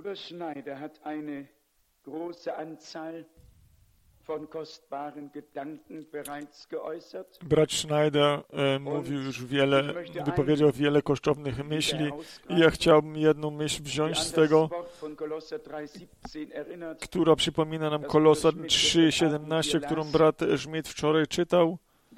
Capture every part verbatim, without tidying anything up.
Bruder Schneider hat eine große Anzahl von kostbaren Gedanken bereits geäußert. Brat Schneider e, mówił już wiele, wypowiedział wiele kosztownych myśli i ja chciałbym jedną myśl wziąć z tego, która przypomina nam Kolosan trzy siedemnaście, którą brat Schmidt wczoraj czytał.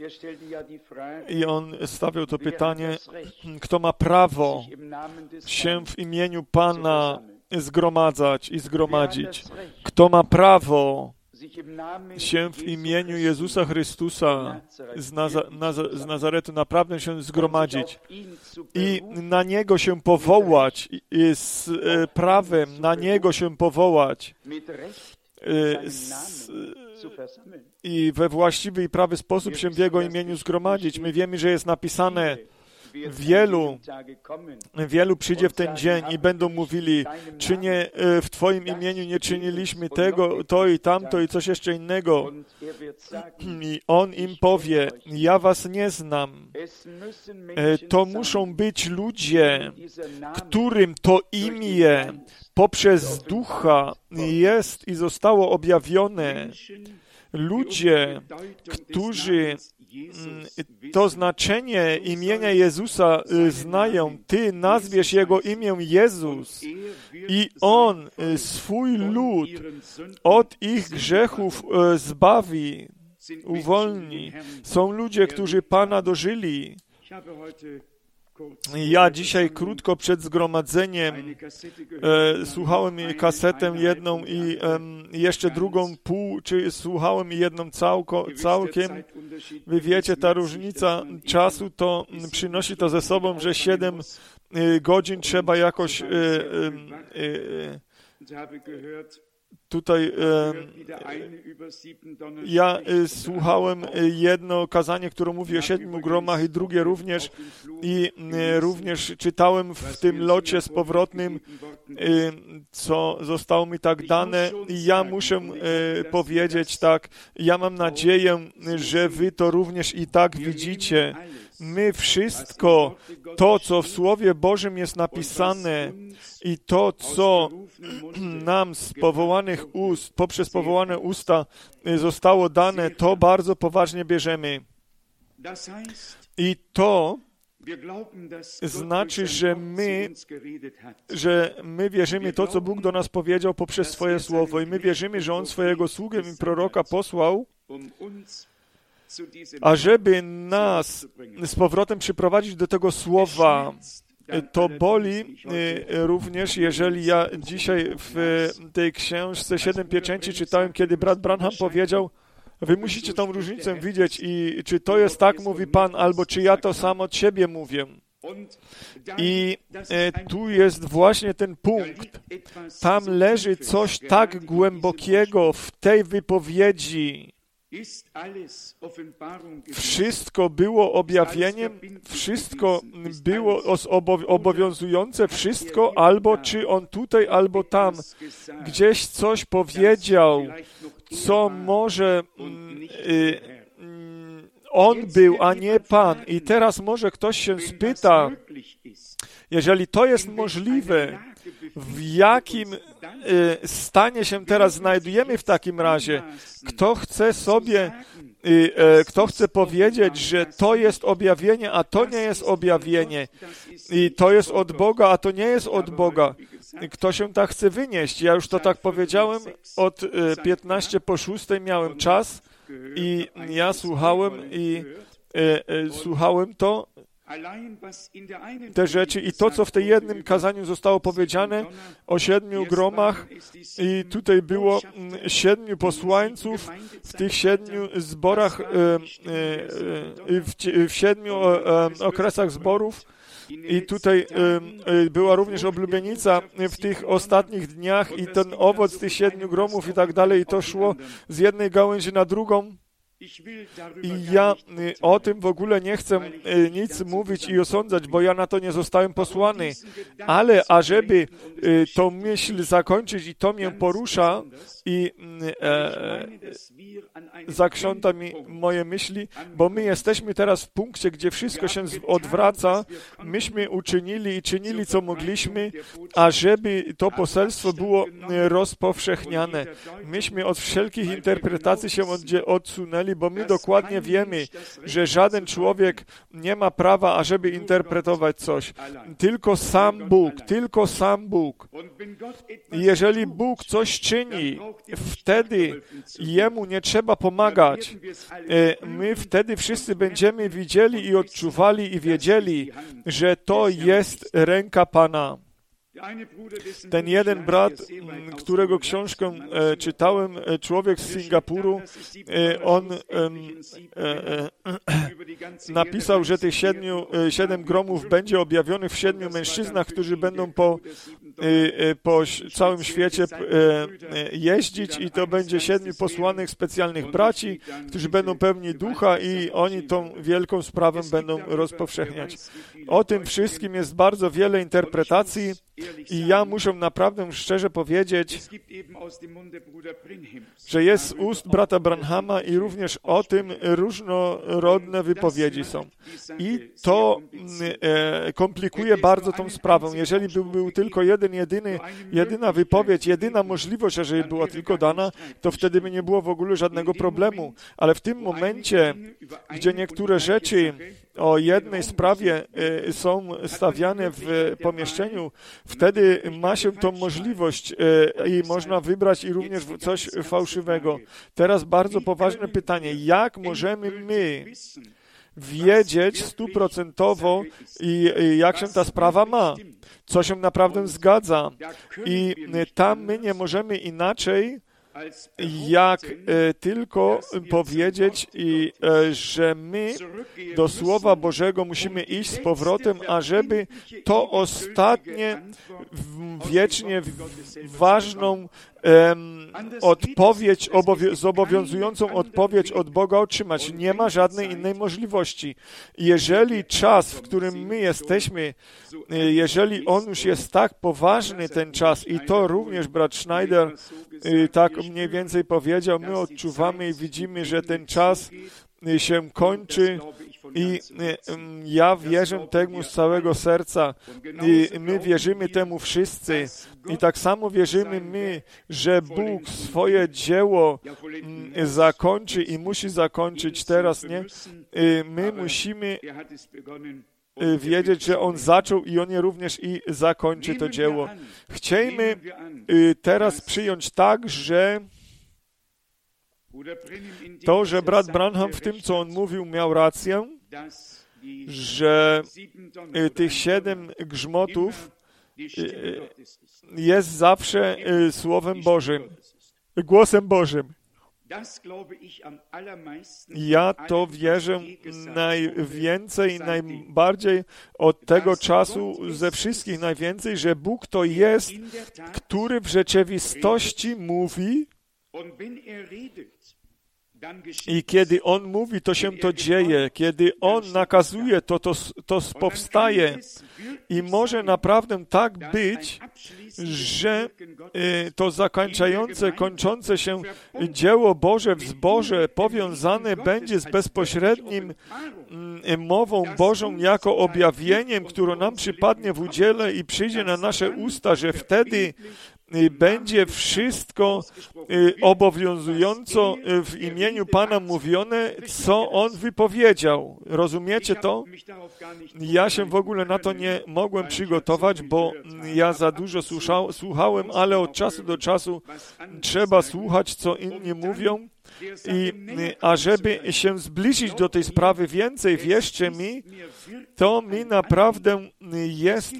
I on stawiał to pytanie, kto ma prawo się w imieniu Pana zgromadzać i zgromadzić? Kto ma prawo się w imieniu Jezusa Chrystusa z, Naza- Naza- z Nazaretu naprawdę się zgromadzić i na Niego się powołać, i z e, prawem na Niego się powołać e, z, i we właściwy i prawy sposób się w Jego imieniu zgromadzić. My wiemy, że jest napisane, Wielu, wielu przyjdzie w ten dzień i będą mówili, czy nie w Twoim imieniu nie czyniliśmy tego, to i tamto i coś jeszcze innego. I On im powie, ja was nie znam. To muszą być ludzie, którym to imię poprzez Ducha jest i zostało objawione. Ludzie, którzy to znaczenie imienia Jezusa znają. Ty nazwiesz Jego imię Jezus i On swój lud od ich grzechów zbawi, uwolni. Są ludzie, którzy Pana dożyli. Ja dzisiaj krótko przed zgromadzeniem e, słuchałem kasetę jedną i e, jeszcze drugą pół, czy słuchałem jedną całko, całkiem. Wy wiecie, ta różnica czasu to przynosi to ze sobą, że siedem e, godzin trzeba jakoś e, e, e, tutaj e, ja e, słuchałem jedno kazanie, które mówi o siedmiu gromach i drugie również i e, również czytałem w tym locie z powrotnym, e, co zostało mi tak dane i ja muszę e, powiedzieć tak, ja mam nadzieję, że wy to również i tak widzicie. My wszystko, to, co w Słowie Bożym jest napisane i to, co nam z powołanych ust, poprzez powołane usta zostało dane, to bardzo poważnie bierzemy. I to znaczy, że my, że my wierzymy to, co Bóg do nas powiedział poprzez swoje Słowo i my wierzymy, że On swojego sługę i proroka posłał, ażeby nas z powrotem przyprowadzić do tego Słowa. To boli również, jeżeli ja dzisiaj w tej książce Siedem Pieczęci czytałem, kiedy brat Branham powiedział, wy musicie tą różnicę widzieć i czy to jest tak, mówi Pan, albo czy ja to sam od siebie mówię. I tu jest właśnie ten punkt. Tam leży coś tak głębokiego w tej wypowiedzi. Wszystko było objawieniem, wszystko było obowiązujące, wszystko, albo czy on tutaj, albo tam gdzieś coś powiedział, co może y, y, on był, a nie Pan. I teraz może ktoś się spyta, jeżeli to jest możliwe, w jakim y, stanie się teraz znajdujemy w takim razie? Kto chce sobie, y, y, kto chce powiedzieć, że to jest objawienie, a to nie jest objawienie i to jest od Boga, a to nie jest od Boga? Kto się tak chce wynieść? Ja już to tak powiedziałem, od y, piętnaście po szóstej miałem czas i ja słuchałem i y, y, słuchałem to, te rzeczy i to, co w tej jednym kazaniu zostało powiedziane o siedmiu gromach i tutaj było siedmiu posłańców w tych siedmiu zborach, w siedmiu okresach zborów i tutaj była również oblubienica w tych ostatnich dniach i ten owoc tych siedmiu gromów i tak dalej i to szło z jednej gałęzi na drugą. I ja o tym w ogóle nie chcę nic mówić i osądzać, bo ja na to nie zostałem posłany. Ale ażeby tą myśl zakończyć i to mnie porusza i e, zakrząta mi moje myśli, bo my jesteśmy teraz w punkcie, gdzie wszystko się odwraca. Myśmy uczynili i czynili, co mogliśmy, ażeby to poselstwo było rozpowszechniane. Myśmy od wszelkich interpretacji się odsunęli, bo my dokładnie wiemy, że żaden człowiek nie ma prawa, ażeby interpretować coś. Tylko sam Bóg, tylko sam Bóg. Jeżeli Bóg coś czyni, wtedy Jemu nie trzeba pomagać. My wtedy wszyscy będziemy widzieli i odczuwali i wiedzieli, że to jest ręka Pana. Ten jeden brat, którego książkę e, czytałem, człowiek z Singapuru, e, on e, e, e, napisał, że tych siedmiu, e, siedem gromów będzie objawionych w siedmiu mężczyznach, którzy będą po, e, po całym świecie e, jeździć i to będzie siedmiu posłanych specjalnych braci, którzy będą pełni ducha i oni tą wielką sprawę będą rozpowszechniać. O tym wszystkim jest bardzo wiele interpretacji. I ja muszę naprawdę szczerze powiedzieć, że jest z ust brata Branhama i również o tym różnorodne wypowiedzi są. I to e, komplikuje bardzo tą sprawę. Jeżeli by był tylko jeden, jedyny, jedyna wypowiedź, jedyna możliwość, jeżeli była tylko dana, to wtedy by nie było w ogóle żadnego problemu. Ale w tym momencie, gdzie niektóre rzeczy o jednej sprawie e, są stawiane w pomieszczeniu, wtedy ma się tą możliwość e, i można wybrać i również coś fałszywego. Teraz bardzo poważne pytanie. Jak możemy my wiedzieć stuprocentowo i, i jak się ta sprawa ma? Co się naprawdę zgadza? I tam my nie możemy inaczej jak e, tylko powiedzieć, i, e, że my do Słowa Bożego musimy iść z powrotem, ażeby to ostatnie, w, wiecznie w, ważną e, odpowiedź, obowią- zobowiązującą odpowiedź od Boga otrzymać. Nie ma żadnej innej możliwości. Jeżeli czas, w którym my jesteśmy, e, jeżeli on już jest tak poważny, ten czas, i to również brat Schneider e, tak mniej więcej powiedział, my odczuwamy i widzimy, że ten czas się kończy i ja wierzę temu z całego serca i my wierzymy temu wszyscy i tak samo wierzymy my, że Bóg swoje dzieło zakończy i musi zakończyć teraz, nie? My musimy wiedzieć, że On zaczął i On je również i zakończy to dzieło. Chciejmy teraz przyjąć tak, że to, że brat Branham w tym, co on mówił, miał rację, że tych siedem grzmotów jest zawsze Słowem Bożym, głosem Bożym. Ja to wierzę najwięcej, najbardziej od tego czasu ze wszystkich najwięcej, że Bóg to jest, który w rzeczywistości mówi, i kiedy On mówi, to się to dzieje. Kiedy On nakazuje, to to, to powstaje. I może naprawdę tak być, że to zakończające, kończące się dzieło Boże w zborze powiązane będzie z bezpośrednim mową Bożą jako objawieniem, które nam przypadnie w udziale i przyjdzie na nasze usta, że wtedy będzie wszystko obowiązująco w imieniu Pana mówione, co On wypowiedział. Rozumiecie to? Ja się w ogóle na to nie mogłem przygotować, bo ja za dużo słuchał, słuchałem, ale od czasu do czasu trzeba słuchać, co inni mówią. I ażeby się zbliżyć do tej sprawy więcej, wierzcie mi, to mi naprawdę jest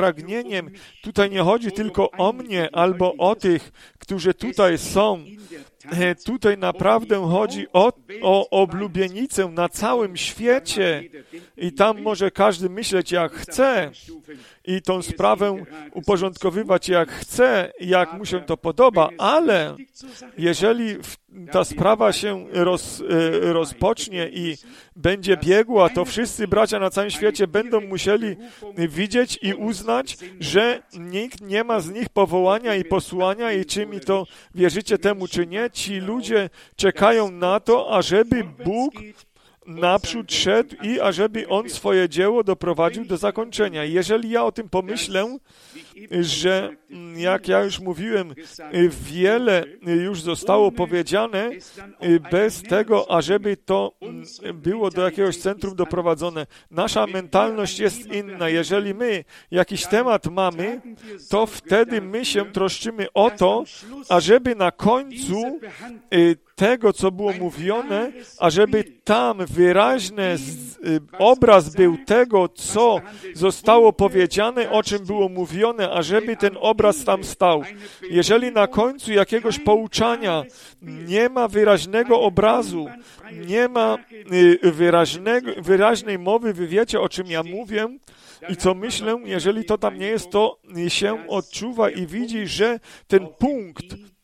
pragnieniem. Tutaj nie chodzi tylko o mnie albo o tych, którzy tutaj są tutaj naprawdę chodzi o, o oblubienicę na całym świecie i tam może każdy myśleć jak chce i tą sprawę uporządkowywać jak chce, jak mu się to podoba, ale jeżeli ta sprawa się roz, rozpocznie i będzie biegła, to wszyscy bracia na całym świecie będą musieli widzieć i uznać, że nikt nie ma z nich powołania i posłania i czy mi to wierzycie temu, czy nie. Ci ludzie czekają na to, ażeby Bóg naprzód szedł i ażeby On swoje dzieło doprowadził do zakończenia. Jeżeli ja o tym pomyślę, że, jak ja już mówiłem, wiele już zostało powiedziane bez tego, ażeby to było do jakiegoś centrum doprowadzone. Nasza mentalność jest inna. Jeżeli my jakiś temat mamy, to wtedy my się troszczymy o to, ażeby na końcu tego, co było mówione, ażeby tam wyraźny obraz był tego, co zostało powiedziane, o czym było mówione, ażeby ten obraz tam stał. Jeżeli na końcu jakiegoś pouczania nie ma wyraźnego obrazu, nie ma wyraźnego, wyraźnej mowy, wy wiecie, o czym ja mówię i co myślę, jeżeli to tam nie jest, to się odczuwa i widzi, że ten punkt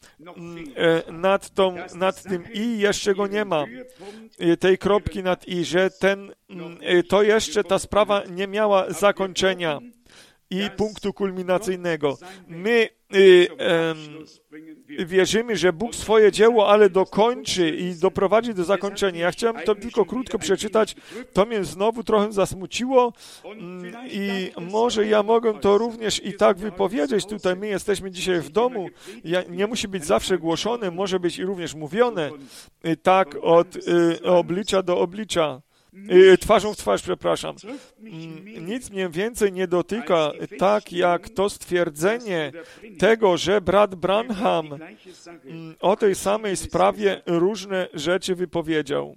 nad, tą, nad tym i jeszcze go nie ma, tej kropki nad i, że ten, to jeszcze ta sprawa nie miała zakończenia i punktu kulminacyjnego. My y, y, wierzymy, że Bóg swoje dzieło, ale dokończy i doprowadzi do zakończenia. Ja chciałem to tylko krótko przeczytać, to mnie znowu trochę zasmuciło i może ja mogę to również i tak wypowiedzieć tutaj. My jesteśmy dzisiaj w domu, ja, nie musi być zawsze głoszone, może być i również mówione, y, tak od y, oblicza do oblicza. Twarzą w twarz, przepraszam. Nic mnie więcej nie dotyka, tak jak to stwierdzenie tego, że brat Branham o tej samej sprawie różne rzeczy wypowiedział.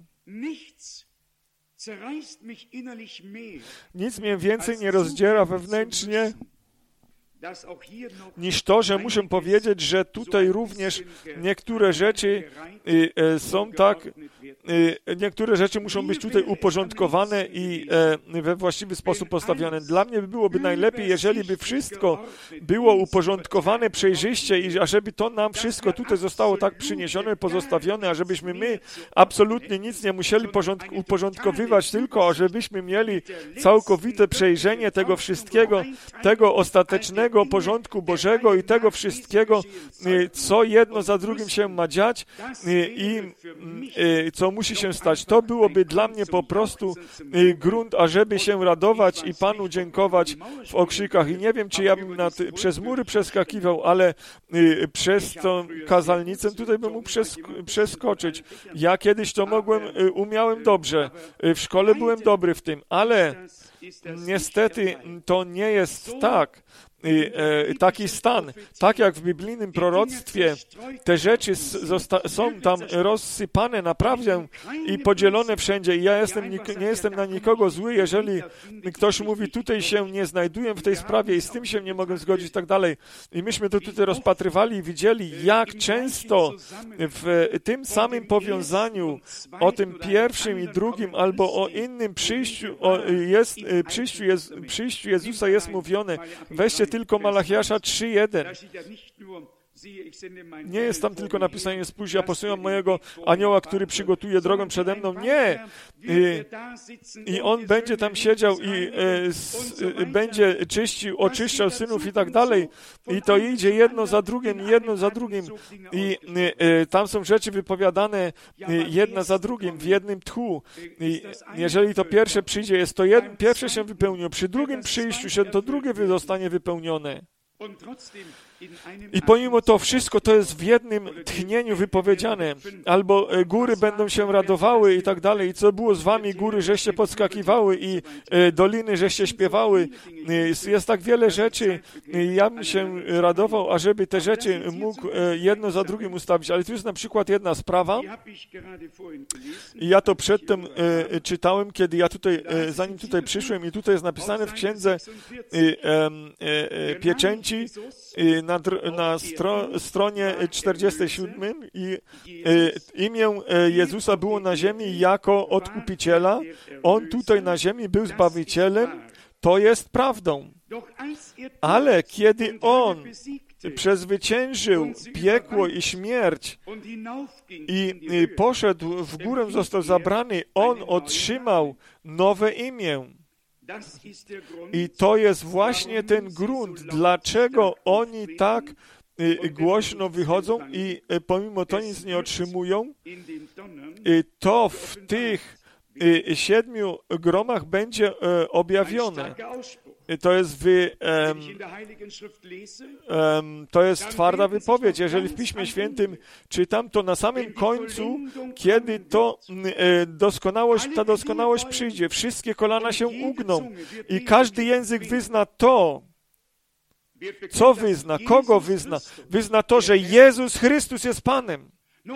Nic mnie więcej nie rozdziera wewnętrznie, niż to, że muszę powiedzieć, że tutaj również niektóre rzeczy y, y, są tak, y, niektóre rzeczy muszą być tutaj uporządkowane i y, we właściwy sposób postawione. Dla mnie byłoby najlepiej, jeżeli by wszystko było uporządkowane przejrzyście i ażeby to nam wszystko tutaj zostało tak przyniesione, pozostawione, ażebyśmy my absolutnie nic nie musieli uporządkowywać, tylko ażebyśmy mieli całkowite przejrzenie tego wszystkiego, tego ostatecznego porządku Bożego i tego wszystkiego, co jedno za drugim się ma dziać i co musi się stać. To byłoby dla mnie po prostu grunt, ażeby się radować i Panu dziękować w okrzykach. I nie wiem, czy ja bym nad, przez mury przeskakiwał, ale przez tą kazalnicę tutaj bym mógł przesk- przeskoczyć. Ja kiedyś to mogłem, umiałem dobrze. W szkole byłem dobry w tym, ale niestety to nie jest tak. Taki stan, tak jak w biblijnym proroctwie, te rzeczy zosta- są tam rozsypane naprawdę i podzielone wszędzie. I ja jestem, nie jestem na nikogo zły, jeżeli ktoś mówi, tutaj się nie znajduję w tej sprawie i z tym się nie mogę zgodzić i tak dalej. I myśmy to tutaj rozpatrywali i widzieli, jak często w tym samym powiązaniu o tym pierwszym i drugim albo o innym przyjściu, o jest, przyjściu, Jez, przyjściu Jezusa jest mówione. Weźcie tylko Malachiasza trzy jeden. Nie jest tam tylko napisane, spójrz, ja posyłam mojego anioła, który przygotuje drogę przede mną. Nie! I, i on będzie tam siedział i e, s, e, będzie czyścił, oczyszczał synów i tak dalej. I to idzie jedno za drugim, jedno za drugim. I e, tam są rzeczy wypowiadane e, jedna za drugim, w jednym tchu. I jeżeli to pierwsze przyjdzie, jest to jedno, pierwsze się wypełniło. Przy drugim przyjściu się to drugie zostanie wypełnione. I pomimo to wszystko to jest w jednym tchnieniu wypowiedziane. Albo góry będą się radowały i tak dalej. I co było z wami? Góry, żeście podskakiwały i doliny, żeście śpiewały. Jest tak wiele rzeczy. Ja bym się radował, ażeby te rzeczy mógł jedno za drugim ustawić. Ale tu jest na przykład jedna sprawa. I ja to przedtem czytałem, kiedy ja tutaj, zanim tutaj przyszłem i tutaj jest napisane w księdze Pieczęci dziesięć na, na stro, stronie czterdziestej siódmej i imię Jezusa było na ziemi jako Odkupiciela. On tutaj na ziemi był Zbawicielem. To jest prawdą. Ale kiedy On przezwyciężył piekło i śmierć i poszedł w górę, został zabrany, On otrzymał nowe imię. I to jest właśnie ten grunt, dlaczego oni tak głośno wychodzą i pomimo to nic nie otrzymują. To w tych siedmiu gromach będzie objawione. To jest, wy, um, um, to jest twarda wypowiedź. Jeżeli w Piśmie Świętym czytam, to na samym końcu, kiedy to e, doskonałość, ta doskonałość przyjdzie, wszystkie kolana się ugną i każdy język wyzna to, co wyzna, kogo wyzna. Wyzna to, że Jezus Chrystus jest Panem.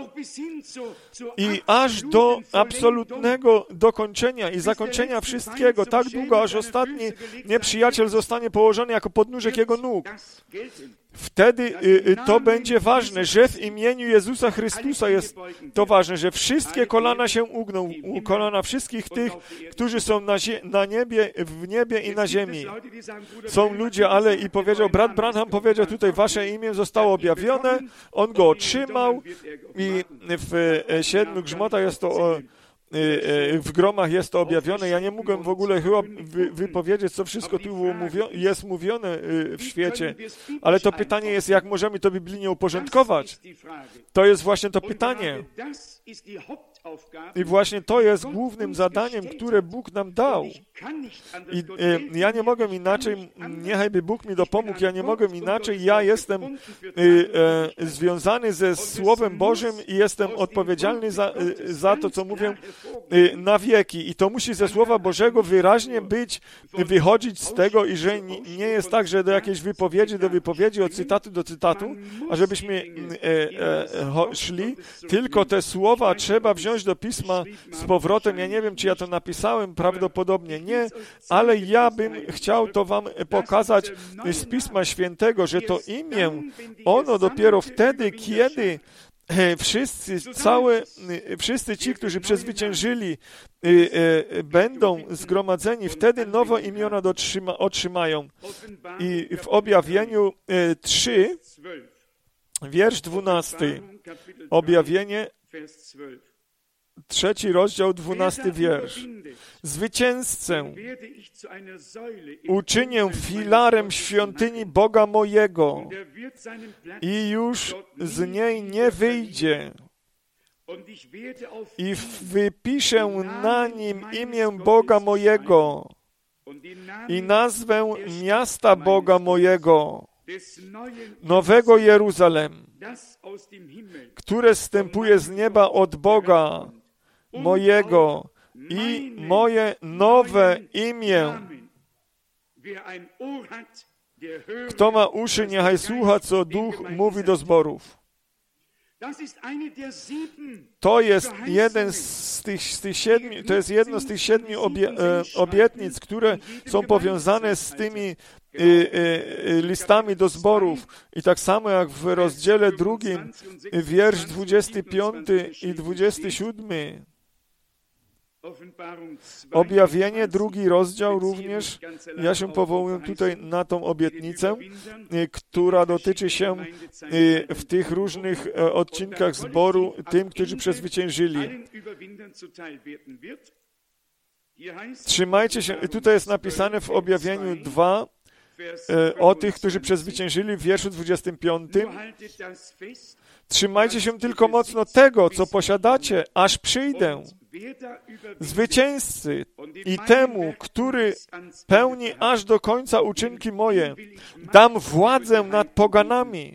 I aż do absolutnego dokończenia i zakończenia wszystkiego, tak długo, aż ostatni nieprzyjaciel zostanie położony jako podnóżek jego nóg. Wtedy y, to będzie ważne, że w imieniu Jezusa Chrystusa jest to ważne, że wszystkie kolana się ugną, kolana wszystkich tych, którzy są na, zie- na niebie, w niebie i na ziemi. Są ludzie, ale i powiedział, brat Branham powiedział tutaj, wasze imię zostało objawione, on go otrzymał i w siedmiu grzmotach jest to w gromach jest to objawione. Ja nie mogłem w ogóle chyba wy, wypowiedzieć, co wszystko tu mówio, jest mówione w świecie. Ale to pytanie jest, jak możemy to biblijnie uporządkować? To jest właśnie to pytanie. I właśnie to jest głównym zadaniem, które Bóg nam dał. I e, ja nie mogę inaczej, niechajby Bóg mi dopomógł, ja nie mogę inaczej, ja jestem e, e, związany ze Słowem Bożym i jestem odpowiedzialny za, e, za to, co mówię e, na wieki. I to musi ze Słowa Bożego wyraźnie być, wychodzić z tego i że nie, nie jest tak, że do jakiejś wypowiedzi do wypowiedzi, od cytatu do cytatu, a żebyśmy e, e, szli, tylko te słowa trzeba wziąć do Pisma z powrotem. Ja nie wiem, czy ja to napisałem, prawdopodobnie nie, ale ja bym chciał to wam pokazać z Pisma Świętego, że to imię, ono dopiero wtedy, kiedy wszyscy, całe, wszyscy ci, którzy przezwyciężyli, będą zgromadzeni, wtedy nowe imiona dotrzyma, otrzymają. I w Objawieniu trzy, wiersz dwunasty, Objawienie Trzeci rozdział, dwunasty wiersz. Zwycięzcę uczynię filarem świątyni Boga mojego i już z niej nie wyjdzie. I wypiszę na nim imię Boga mojego i nazwę miasta Boga mojego, Nowego Jeruzalem, które zstępuje z nieba od Boga mojego i moje nowe imię. Kto ma uszy, niechaj słucha, co Duch mówi do zborów. To jest jeden z tych, z tych siedmiu, to jest jedno z tych siedmiu obie, e, obietnic, które są powiązane z tymi e, e, listami do zborów. I tak samo jak w rozdziale drugim, wiersz dwudziesty piąty i dwudziesty siódmy. Objawienie, drugi rozdział również, ja się powołuję tutaj na tą obietnicę, która dotyczy się w tych różnych odcinkach zboru tym, którzy przezwyciężyli. Trzymajcie się, tutaj jest napisane w Objawieniu dwa o tych, którzy przezwyciężyli w wierszu dwudziestym piątym. Trzymajcie się tylko mocno tego, co posiadacie, aż przyjdę. Zwycięzcy i temu, który pełni aż do końca uczynki moje, dam władzę nad poganami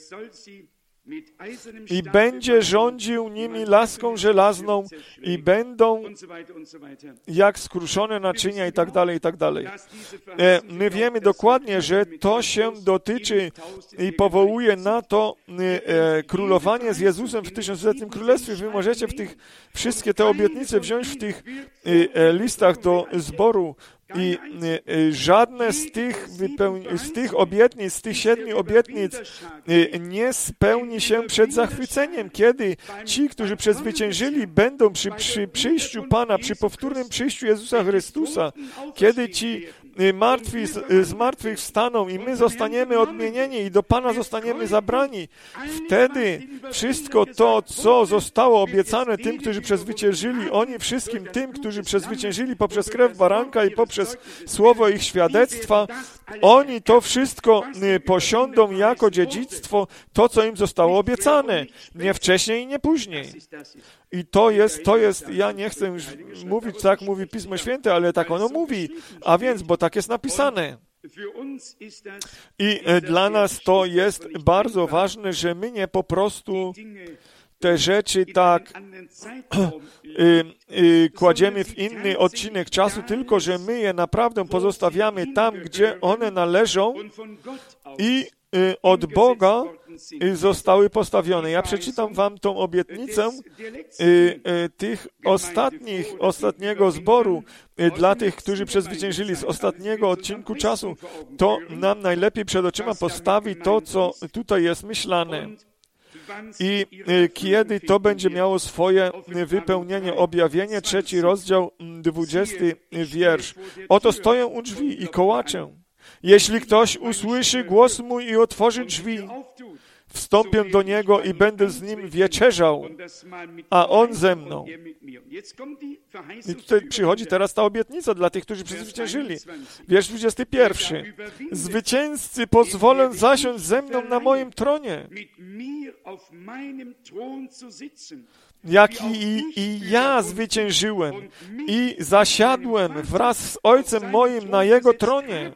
i będzie rządził nimi laską żelazną i będą jak skruszone naczynia i tak dalej, i tak dalej. My wiemy dokładnie, że to się dotyczy i powołuje na to królowanie z Jezusem w tysiącletnim królestwie. Wy możecie w tych wszystkie te obietnice wziąć w tych listach do zboru I żadne z tych, wypełni- z tych obietnic, z tych siedmiu obietnic nie spełni się przed zachwyceniem, kiedy ci, którzy przezwyciężyli, będą przy, przy przyjściu Pana, przy powtórnym przyjściu Jezusa Chrystusa, kiedy ci martwi z, z martwych wstaną i my zostaniemy odmienieni i do Pana zostaniemy zabrani. Wtedy wszystko to, co zostało obiecane tym, którzy przezwyciężyli, oni wszystkim tym, którzy przezwyciężyli poprzez krew baranka i poprzez słowo ich świadectwa, oni to wszystko posiądą jako dziedzictwo, to, co im zostało obiecane. Nie wcześniej i nie później. I to jest, to jest, ja nie chcę już mówić, tak mówi Pismo Święte, ale tak ono mówi. A więc, bo tak jest napisane. I dla nas to jest bardzo ważne, że my nie po prostu te rzeczy tak y, y, kładziemy w inny odcinek czasu, tylko że my je naprawdę pozostawiamy tam, gdzie one należą i y, od Boga y, zostały postawione. Ja przeczytam wam tą obietnicę y, y, tych ostatnich, ostatniego zboru y, dla tych, którzy przezwyciężyli z ostatniego odcinku czasu. To nam najlepiej przed oczyma postawi to, co tutaj jest myślane. I kiedy to będzie miało swoje wypełnienie, objawienie, trzeci rozdział, dwudziesty wiersz. Oto stoję u drzwi i kołaczę. Jeśli ktoś usłyszy głos mój i otworzy drzwi, wstąpię do niego i będę z nim wieczerzał, a on ze mną. I tutaj przychodzi teraz ta obietnica dla tych, którzy przezwyciężyli. Wiersz dwudziesty pierwszy. Zwycięzcy pozwolę zasiąść ze mną na moim tronie. Jak i, i ja zwyciężyłem i zasiadłem wraz z Ojcem moim na Jego tronie.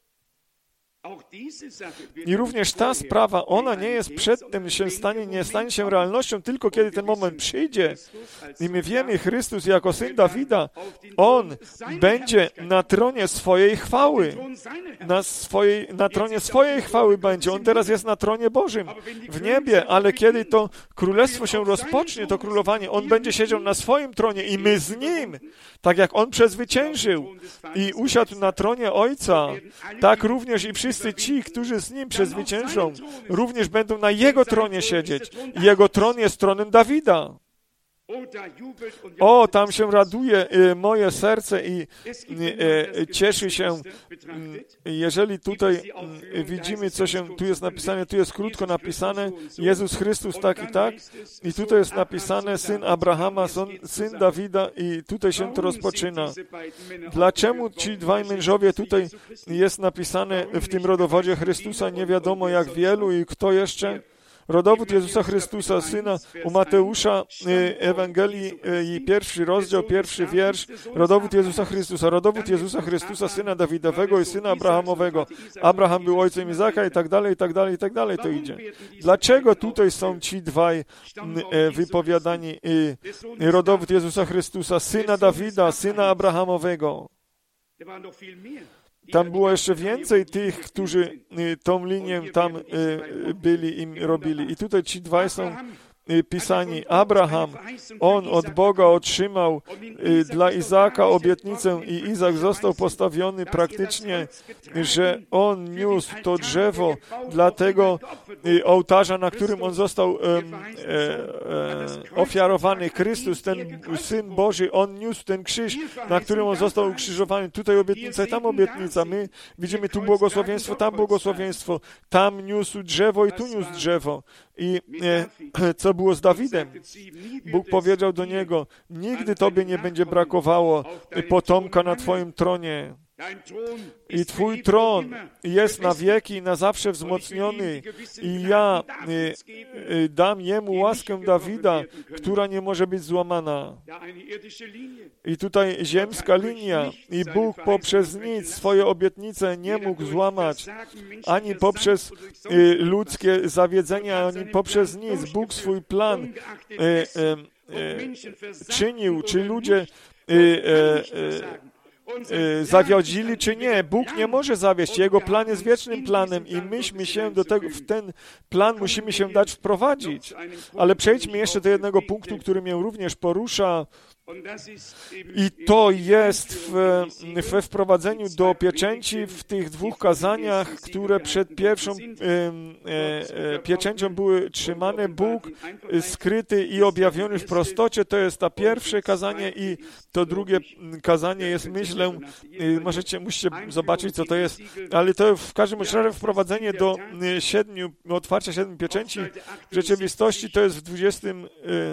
I również ta sprawa, ona nie jest przed tym się stanie, nie stanie się realnością, tylko kiedy ten moment przyjdzie. I my wiemy, Chrystus jako Syn Dawida, On będzie na tronie swojej chwały. Na, swojej, na tronie swojej chwały będzie. On teraz jest na tronie Bożym, w niebie, ale kiedy to królestwo się rozpocznie, to królowanie, On będzie siedział na swoim tronie i my z Nim, tak jak On przezwyciężył i usiadł na tronie Ojca, tak również i wszyscy ci, którzy z Nim przezwyciężą, również będą na Jego tronie siedzieć. Jego tron jest tronem Dawida. O, tam się raduje y, moje serce i y, y, cieszy się, y, jeżeli tutaj y, widzimy, co się tu jest napisane, tu jest krótko napisane, Jezus Chrystus tak i tak, i tutaj jest napisane Syn Abrahama, syn, syn Dawida i tutaj się to rozpoczyna. Dlaczego ci dwaj mężowie tutaj jest napisane w tym rodowodzie Chrystusa, nie wiadomo jak wielu i kto jeszcze? Rodowód Jezusa Chrystusa, Syna u Mateusza, Ewangelii, i pierwszy rozdział, pierwszy wiersz. Rodowód Jezusa Chrystusa, rodowód Jezusa Chrystusa, Syna Dawidowego i Syna Abrahamowego. Abraham był ojcem Izaka i tak dalej, i tak dalej, i tak dalej to idzie. Dlaczego tutaj są ci dwaj wypowiadani? Rodowód Jezusa Chrystusa, Syna Dawida, Syna Abrahamowego. Tam było jeszcze więcej tych, którzy tą linię tam byli i robili. I tutaj ci dwaj są pisani. Abraham, on od Boga otrzymał dla Izaaka obietnicę i Izak został postawiony praktycznie, że on niósł to drzewo dla tego ołtarza, na którym on został e, e, ofiarowany. Chrystus, ten Syn Boży, on niósł ten krzyż, na którym on został ukrzyżowany. Tutaj obietnica i tam obietnica. My widzimy tu błogosławieństwo, tam błogosławieństwo. Tam niósł drzewo i tu niósł drzewo. I e, co było z Dawidem? Bóg powiedział do niego, nigdy tobie nie będzie brakowało potomka na twoim tronie. I twój tron jest na wieki i na zawsze wzmocniony. I ja y, y, dam jemu łaskę Dawida, która nie może być złamana. I tutaj ziemska linia. I Bóg poprzez nic swoje obietnice nie mógł złamać. Ani poprzez y, ludzkie zawiedzenie, ani poprzez nic. Bóg swój plan y, y, y, czynił, czy ludzie y, y, y, zawiodzili czy nie. Bóg nie może zawieść. Jego plan jest wiecznym planem i myśmy się do tego, w ten plan musimy się dać wprowadzić. Ale przejdźmy jeszcze do jednego punktu, który mnie również porusza. I to jest w, we wprowadzeniu do pieczęci w tych dwóch kazaniach, które przed pierwszą e, e, pieczęcią były trzymane. Bóg skryty i objawiony w prostocie, to jest to pierwsze kazanie i to drugie kazanie jest, myślę, możecie, musicie zobaczyć, co to jest, ale to w każdym razie wprowadzenie do siedmiu, otwarcia siedmiu pieczęci w rzeczywistości to jest w dwudziestym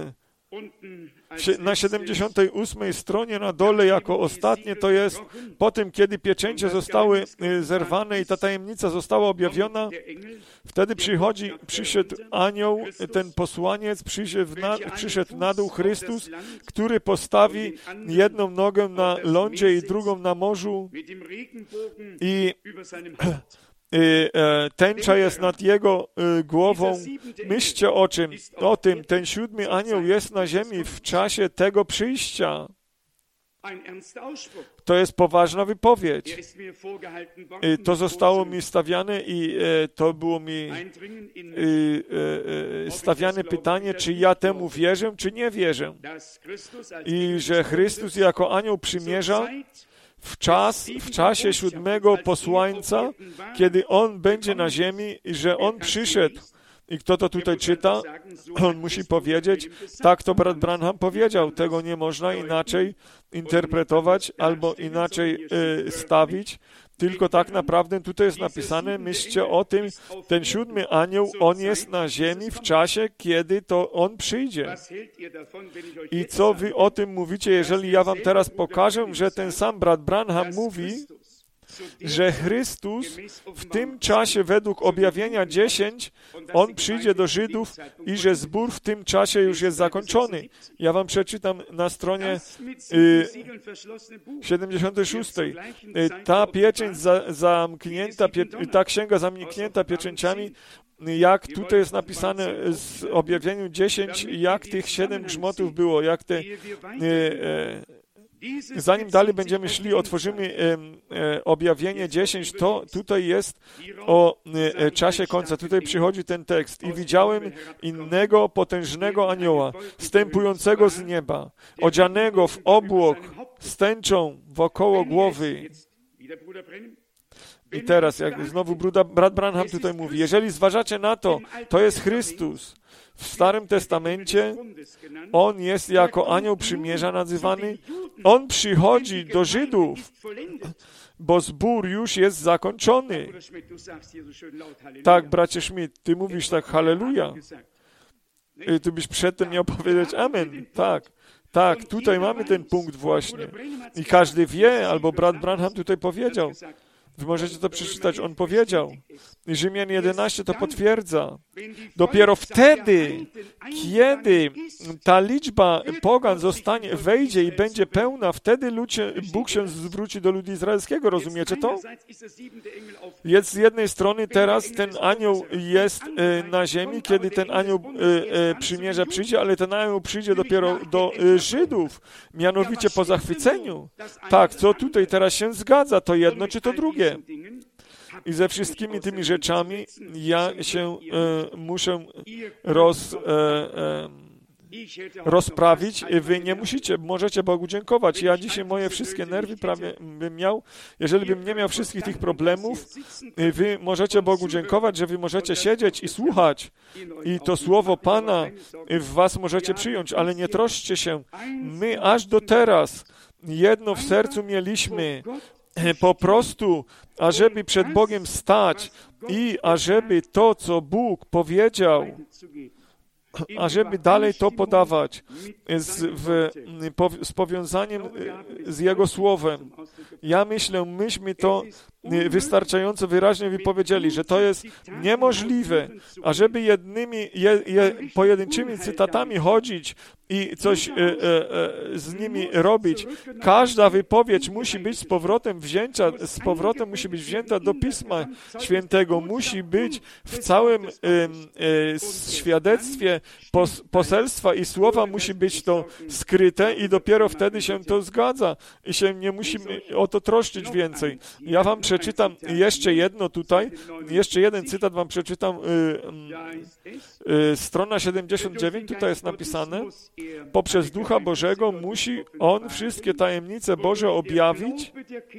na siedemdziesiątej ósmej stronie na dole jako ostatnie, to jest po tym, kiedy pieczęcie zostały zerwane i ta tajemnica została objawiona, wtedy przychodzi, przyszedł anioł, ten posłaniec, przyszedł na, przyszedł na dół Chrystus, który postawi jedną nogę na lądzie i drugą na morzu i tęcza jest nad jego głową. Myślcie o czym? O tym, ten siódmy anioł jest na ziemi w czasie tego przyjścia. To jest poważna wypowiedź. To zostało mi stawiane i to było mi stawiane pytanie, czy ja temu wierzę, czy nie wierzę. I że Chrystus jako anioł przymierza w, czas, w czasie siódmego posłańca, kiedy On będzie na ziemi i że On przyszedł. I kto to tutaj czyta, on musi powiedzieć, tak to brat Branham powiedział, tego nie można inaczej interpretować albo inaczej y, stawić, tylko tak naprawdę tutaj jest napisane, myślcie o tym, ten siódmy anioł, on jest na ziemi w czasie, kiedy to on przyjdzie. I co wy o tym mówicie, jeżeli ja wam teraz pokażę, że ten sam brat Branham mówi, że Chrystus w tym czasie według objawienia dziesięć, On przyjdzie do Żydów i że zbór w tym czasie już jest zakończony. Ja wam przeczytam na stronie y, siedemdziesiątej szóstej. Y, ta pieczęć za, zamknięta, pie, ta księga zamknięta pieczęciami, jak tutaj jest napisane z objawieniu dziesięć, jak tych siedem grzmotów było, jak te... Y, y, Zanim dalej będziemy szli, otworzymy e, e, objawienie dziesięć, to tutaj jest o e, czasie końca. Tutaj przychodzi ten tekst. I widziałem innego potężnego anioła, zstępującego z nieba, odzianego w obłok z tęczą wokoło głowy. I teraz, jak znowu bruda, brat Branham tutaj mówi, jeżeli zważacie na to, to jest Chrystus. W Starym Testamencie On jest jako anioł przymierza nazywany. On przychodzi do Żydów, bo zbór już jest zakończony. Tak, bracie Schmidt, ty mówisz tak, halleluja. Ty byś przedtem miał powiedzieć amen. Tak, tak, tutaj mamy ten punkt właśnie. I każdy wie, albo brat Branham tutaj powiedział. Wy możecie to przeczytać. On powiedział. I Rzymian jedenaście to potwierdza. Dopiero wtedy, kiedy ta liczba pogan zostanie, wejdzie i będzie pełna, wtedy ludzie, Bóg się zwróci do ludu izraelskiego. Rozumiecie to? Jest z jednej strony teraz ten anioł jest na ziemi, kiedy ten anioł przymierza przyjdzie, ale ten anioł przyjdzie dopiero do Żydów, mianowicie po zachwyceniu. Tak, co tutaj teraz się zgadza, to jedno czy to drugie. I ze wszystkimi tymi rzeczami ja się e, muszę roz, e, e, rozprawić. Wy nie musicie, możecie Bogu dziękować. Ja dzisiaj moje wszystkie nerwy prawie bym miał. Jeżeli bym nie miał wszystkich tych problemów, wy możecie Bogu dziękować, że wy możecie siedzieć i słuchać. I to słowo Pana w was możecie przyjąć, ale nie troszczcie się. My aż do teraz jedno w sercu mieliśmy, po prostu, ażeby przed Bogiem stać i ażeby to, co Bóg powiedział, ażeby dalej to podawać z, w, po, z powiązaniem z Jego Słowem. Ja myślę, myśmy to wystarczająco wyraźnie wypowiedzieli, że to jest niemożliwe, ażeby jednymi, je, je, pojedynczymi cytatami chodzić i coś e, e, z nimi robić. Każda wypowiedź musi być z powrotem wzięta, z powrotem musi być wzięta do Pisma Świętego, musi być w całym e, e, świadectwie pos, poselstwa i słowa musi być to skryte i dopiero wtedy się to zgadza i się nie musimy o to troszczyć więcej. Ja wam przeczytam przeczytam jeszcze jedno tutaj, jeszcze jeden cytat wam przeczytam. Y, y, strona siedemdziesiąt dziewięć, tutaj jest napisane, poprzez Ducha Bożego musi On wszystkie tajemnice Boże objawić,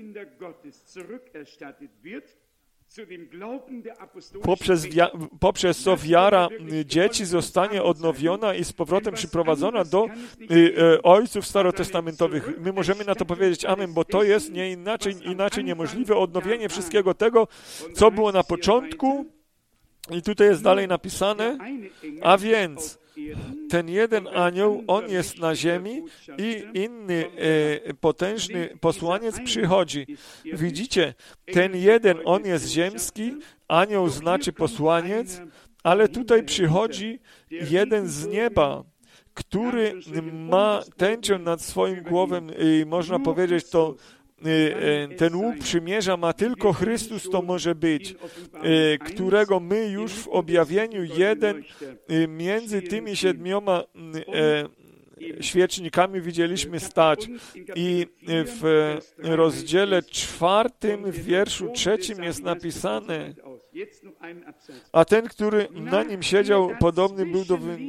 Poprzez, wia- poprzez co wiara dzieci zostanie odnowiona i z powrotem przyprowadzona do y, y, ojców starotestamentowych. My możemy na to powiedzieć amen, bo to jest nie inaczej, inaczej niemożliwe odnowienie wszystkiego tego, co było na początku. I tutaj jest dalej napisane, a więc ten jeden anioł, on jest na ziemi i inny e, potężny posłaniec przychodzi. Widzicie, ten jeden, on jest ziemski, anioł znaczy posłaniec, ale tutaj przychodzi jeden z nieba, który ma tęczę nad swoim głowem i można powiedzieć to, ten łuk przymierza ma tylko Chrystus, to może być, którego my już w objawieniu jeden między tymi siedmioma świecznikami widzieliśmy stać. I w rozdziale czwartym, w wierszu trzecim jest napisane, a ten, który na nim siedział, podobny był do... Wy...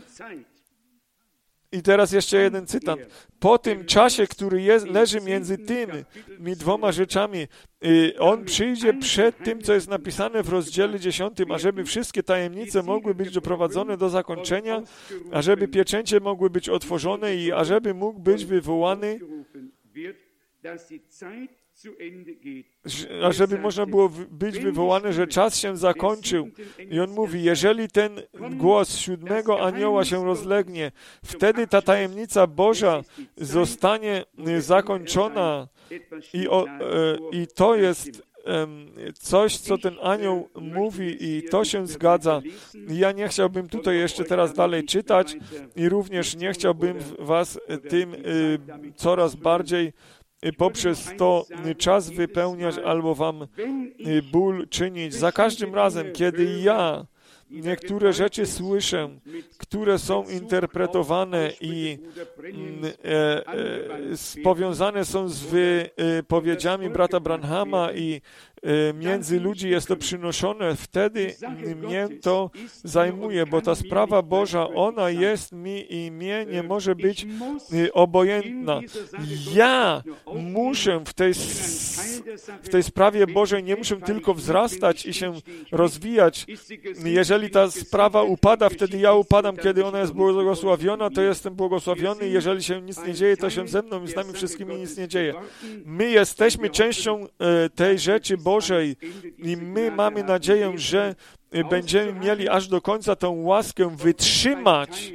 I teraz jeszcze jeden cytat. Po tym czasie, który jest, leży między tymi dwoma rzeczami, on przyjdzie przed tym, co jest napisane w rozdziale dziesiątym, ażeby wszystkie tajemnice mogły być doprowadzone do zakończenia, ażeby pieczęcie mogły być otworzone i ażeby mógł być wywołany, ażeby można było być wywołane, że czas się zakończył. I on mówi, jeżeli ten głos siódmego anioła się rozlegnie, wtedy ta tajemnica Boża zostanie zakończona i, o, i to jest coś, co ten anioł mówi i to się zgadza. Ja nie chciałbym tutaj jeszcze teraz dalej czytać i również nie chciałbym was tym coraz bardziej poprzez to czas wypełniać albo wam ból czynić. Za każdym razem, kiedy ja niektóre rzeczy słyszę, które są interpretowane i e, e, powiązane są z wypowiedziami brata Branhama i e, między ludzi jest to przynoszone, wtedy mnie to zajmuje, bo ta sprawa Boża, ona jest mi i mnie nie może być obojętna. Ja muszę w tej, w tej sprawie Bożej, nie muszę tylko wzrastać i się rozwijać. Jeżeli Jeżeli ta sprawa upada, wtedy ja upadam. Kiedy ona jest błogosławiona, to jestem błogosławiony. Jeżeli się nic nie dzieje, to się ze mną i z nami wszystkimi nic nie dzieje. My jesteśmy częścią e, tej rzeczy Bożej i my mamy nadzieję, że będziemy mieli aż do końca tą łaskę wytrzymać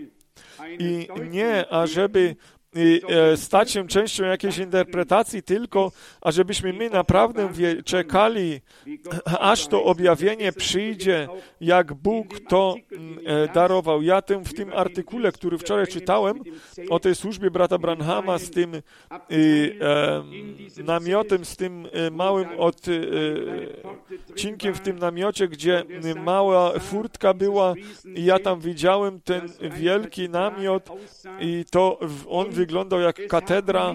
i nie, ażeby I, e, stać się częścią jakiejś interpretacji, tylko ażebyśmy my naprawdę wie, czekali, aż to objawienie przyjdzie, jak Bóg to e, darował. Ja tym, w tym artykule, który wczoraj czytałem o tej służbie brata Branhama z tym e, e, namiotem, z tym e, małym odcinkiem w tym namiocie, gdzie mała furtka była i ja tam widziałem ten wielki namiot i to on wyglądał jak katedra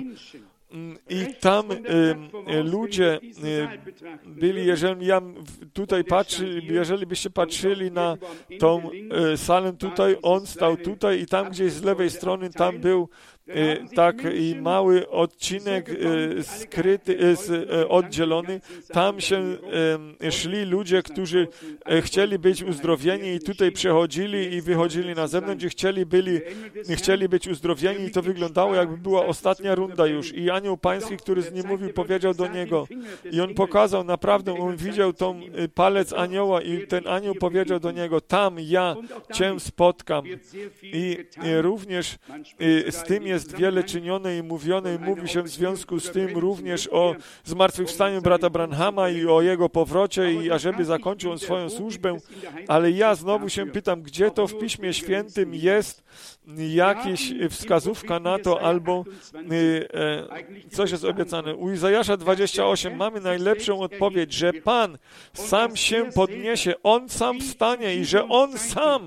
i tam y, y, ludzie y, byli, jeżeli ja tutaj patrzy, jeżeli byście patrzyli na tą y, salę tutaj, on stał tutaj i tam gdzieś z lewej strony tam był y, tak i mały odcinek y, skryty, y, y, oddzielony. Tam się y, szli ludzie, którzy y, chcieli być uzdrowieni i tutaj przechodzili i wychodzili na zewnątrz i chcieli, byli, chcieli być uzdrowieni i to wyglądało, jakby była ostatnia runda już. I anioł pański, który z nim mówił, powiedział do niego i on pokazał naprawdę, on widział tą y, palec anioła i ten anioł powiedział do niego, tam ja Cię spotkam. I y, również y, z tym jest wiele czynione i mówione i mówi się w związku z tym również o zmartwychwstaniu brata Branhama i o jego powrocie i ażeby zakończył on swoją służbę, ale ja znowu się pytam, gdzie to w Piśmie Świętym jest jakaś wskazówka na to, albo y, e, coś jest obiecane. U Izajasza dwadzieścia osiem mamy najlepszą odpowiedź, że Pan sam się podniesie, On sam wstanie i że On sam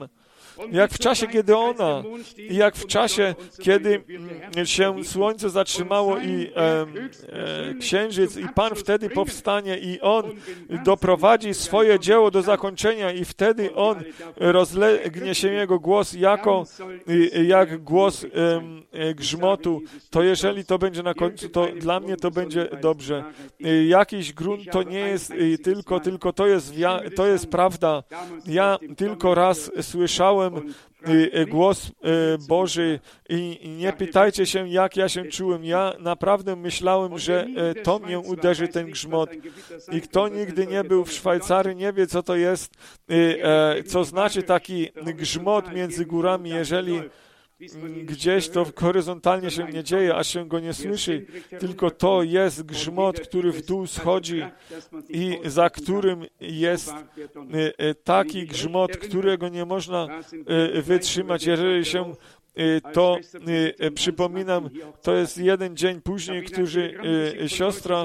jak w czasie Gedeona, i jak w czasie, kiedy się słońce zatrzymało i e, e, księżyc, i Pan wtedy powstanie i On doprowadzi swoje dzieło do zakończenia i wtedy On rozlegnie się Jego głos jako, jak głos e, grzmotu, to jeżeli to będzie na końcu, to dla mnie to będzie dobrze. Jakiś grunt to nie jest tylko, tylko to jest, to jest prawda. Ja tylko raz słyszałem głos Boży i nie pytajcie się, jak ja się czułem. Ja naprawdę myślałem, że to mnie uderzy ten grzmot. I kto nigdy nie był w Szwajcarii, nie wie, co to jest, co znaczy taki grzmot między górami, jeżeli gdzieś to horyzontalnie się nie dzieje, a się go nie słyszy, tylko to jest grzmot, który w dół schodzi i za którym jest taki grzmot, którego nie można wytrzymać. Jeżeli się to przypominam, to jest jeden dzień później, który siostra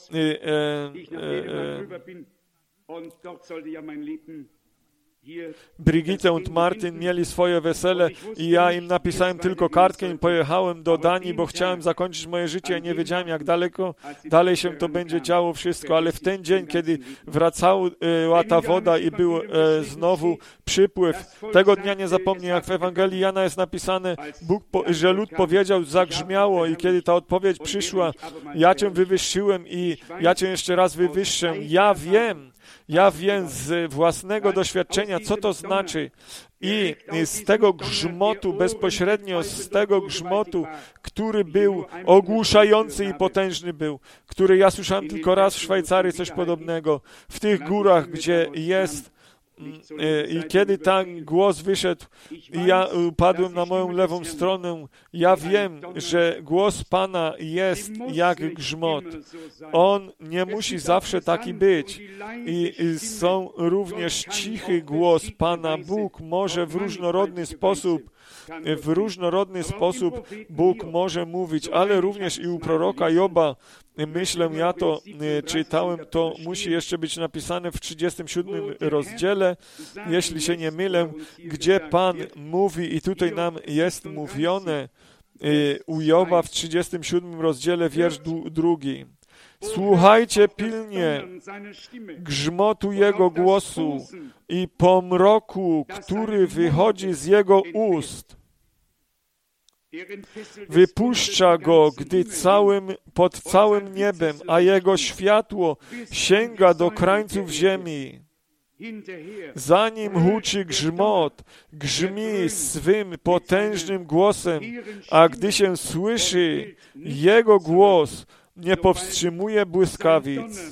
Brigitte und Martin mieli swoje wesele i ja im napisałem tylko kartkę i pojechałem do Danii, bo chciałem zakończyć moje życie i nie wiedziałem, jak daleko dalej się to będzie działo wszystko, ale w ten dzień, kiedy wracała ta woda i był znowu przypływ, tego dnia nie zapomnę, jak w Ewangelii Jana jest napisane, Bóg, że lud powiedział, zagrzmiało i kiedy ta odpowiedź przyszła, ja Cię wywyższyłem i ja Cię jeszcze raz wywyższę, ja wiem, Ja wiem z własnego doświadczenia, co to znaczy. I z tego grzmotu, bezpośrednio z tego grzmotu, który był ogłuszający i potężny był, który ja słyszałem tylko raz w Szwajcarii, coś podobnego, w tych górach, gdzie jest. I kiedy ten głos wyszedł i ja upadłem na moją lewą stronę, ja wiem, że głos Pana jest jak grzmot. On nie musi zawsze taki być. I są również cichy głos Pana. Bóg może w różnorodny sposób w różnorodny sposób Bóg może mówić, ale również i u proroka Joba, myślę, ja to czytałem, to musi jeszcze być napisane w trzydziestym siódmym rozdziale, jeśli się nie mylę, gdzie Pan mówi i tutaj nam jest mówione u Joba w trzydziestym siódmym rozdziale, wiersz drugi. Słuchajcie pilnie grzmotu Jego głosu i pomroku, który wychodzi z Jego ust. Wypuszcza go, gdy całym, pod całym niebem, a Jego światło sięga do krańców ziemi. Zanim huczy grzmot, grzmi swym potężnym głosem, a gdy się słyszy Jego głos, nie powstrzymuje błyskawic.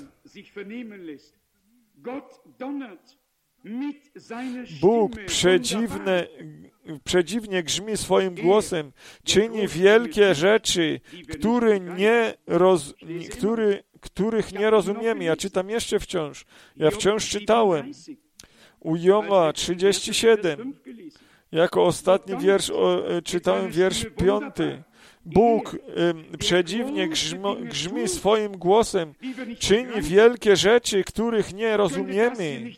Bóg przedziwne, przedziwnie grzmi swoim głosem, czyni wielkie rzeczy, które nie roz, który, których nie rozumiemy. Ja czytam jeszcze wciąż. Ja wciąż czytałem. U Joba trzydzieści siedem. Jako ostatni wiersz o, czytałem wiersz piąty. Bóg y, przedziwnie grzmo, grzmi swoim głosem, czyni wielkie rzeczy, których nie rozumiemy.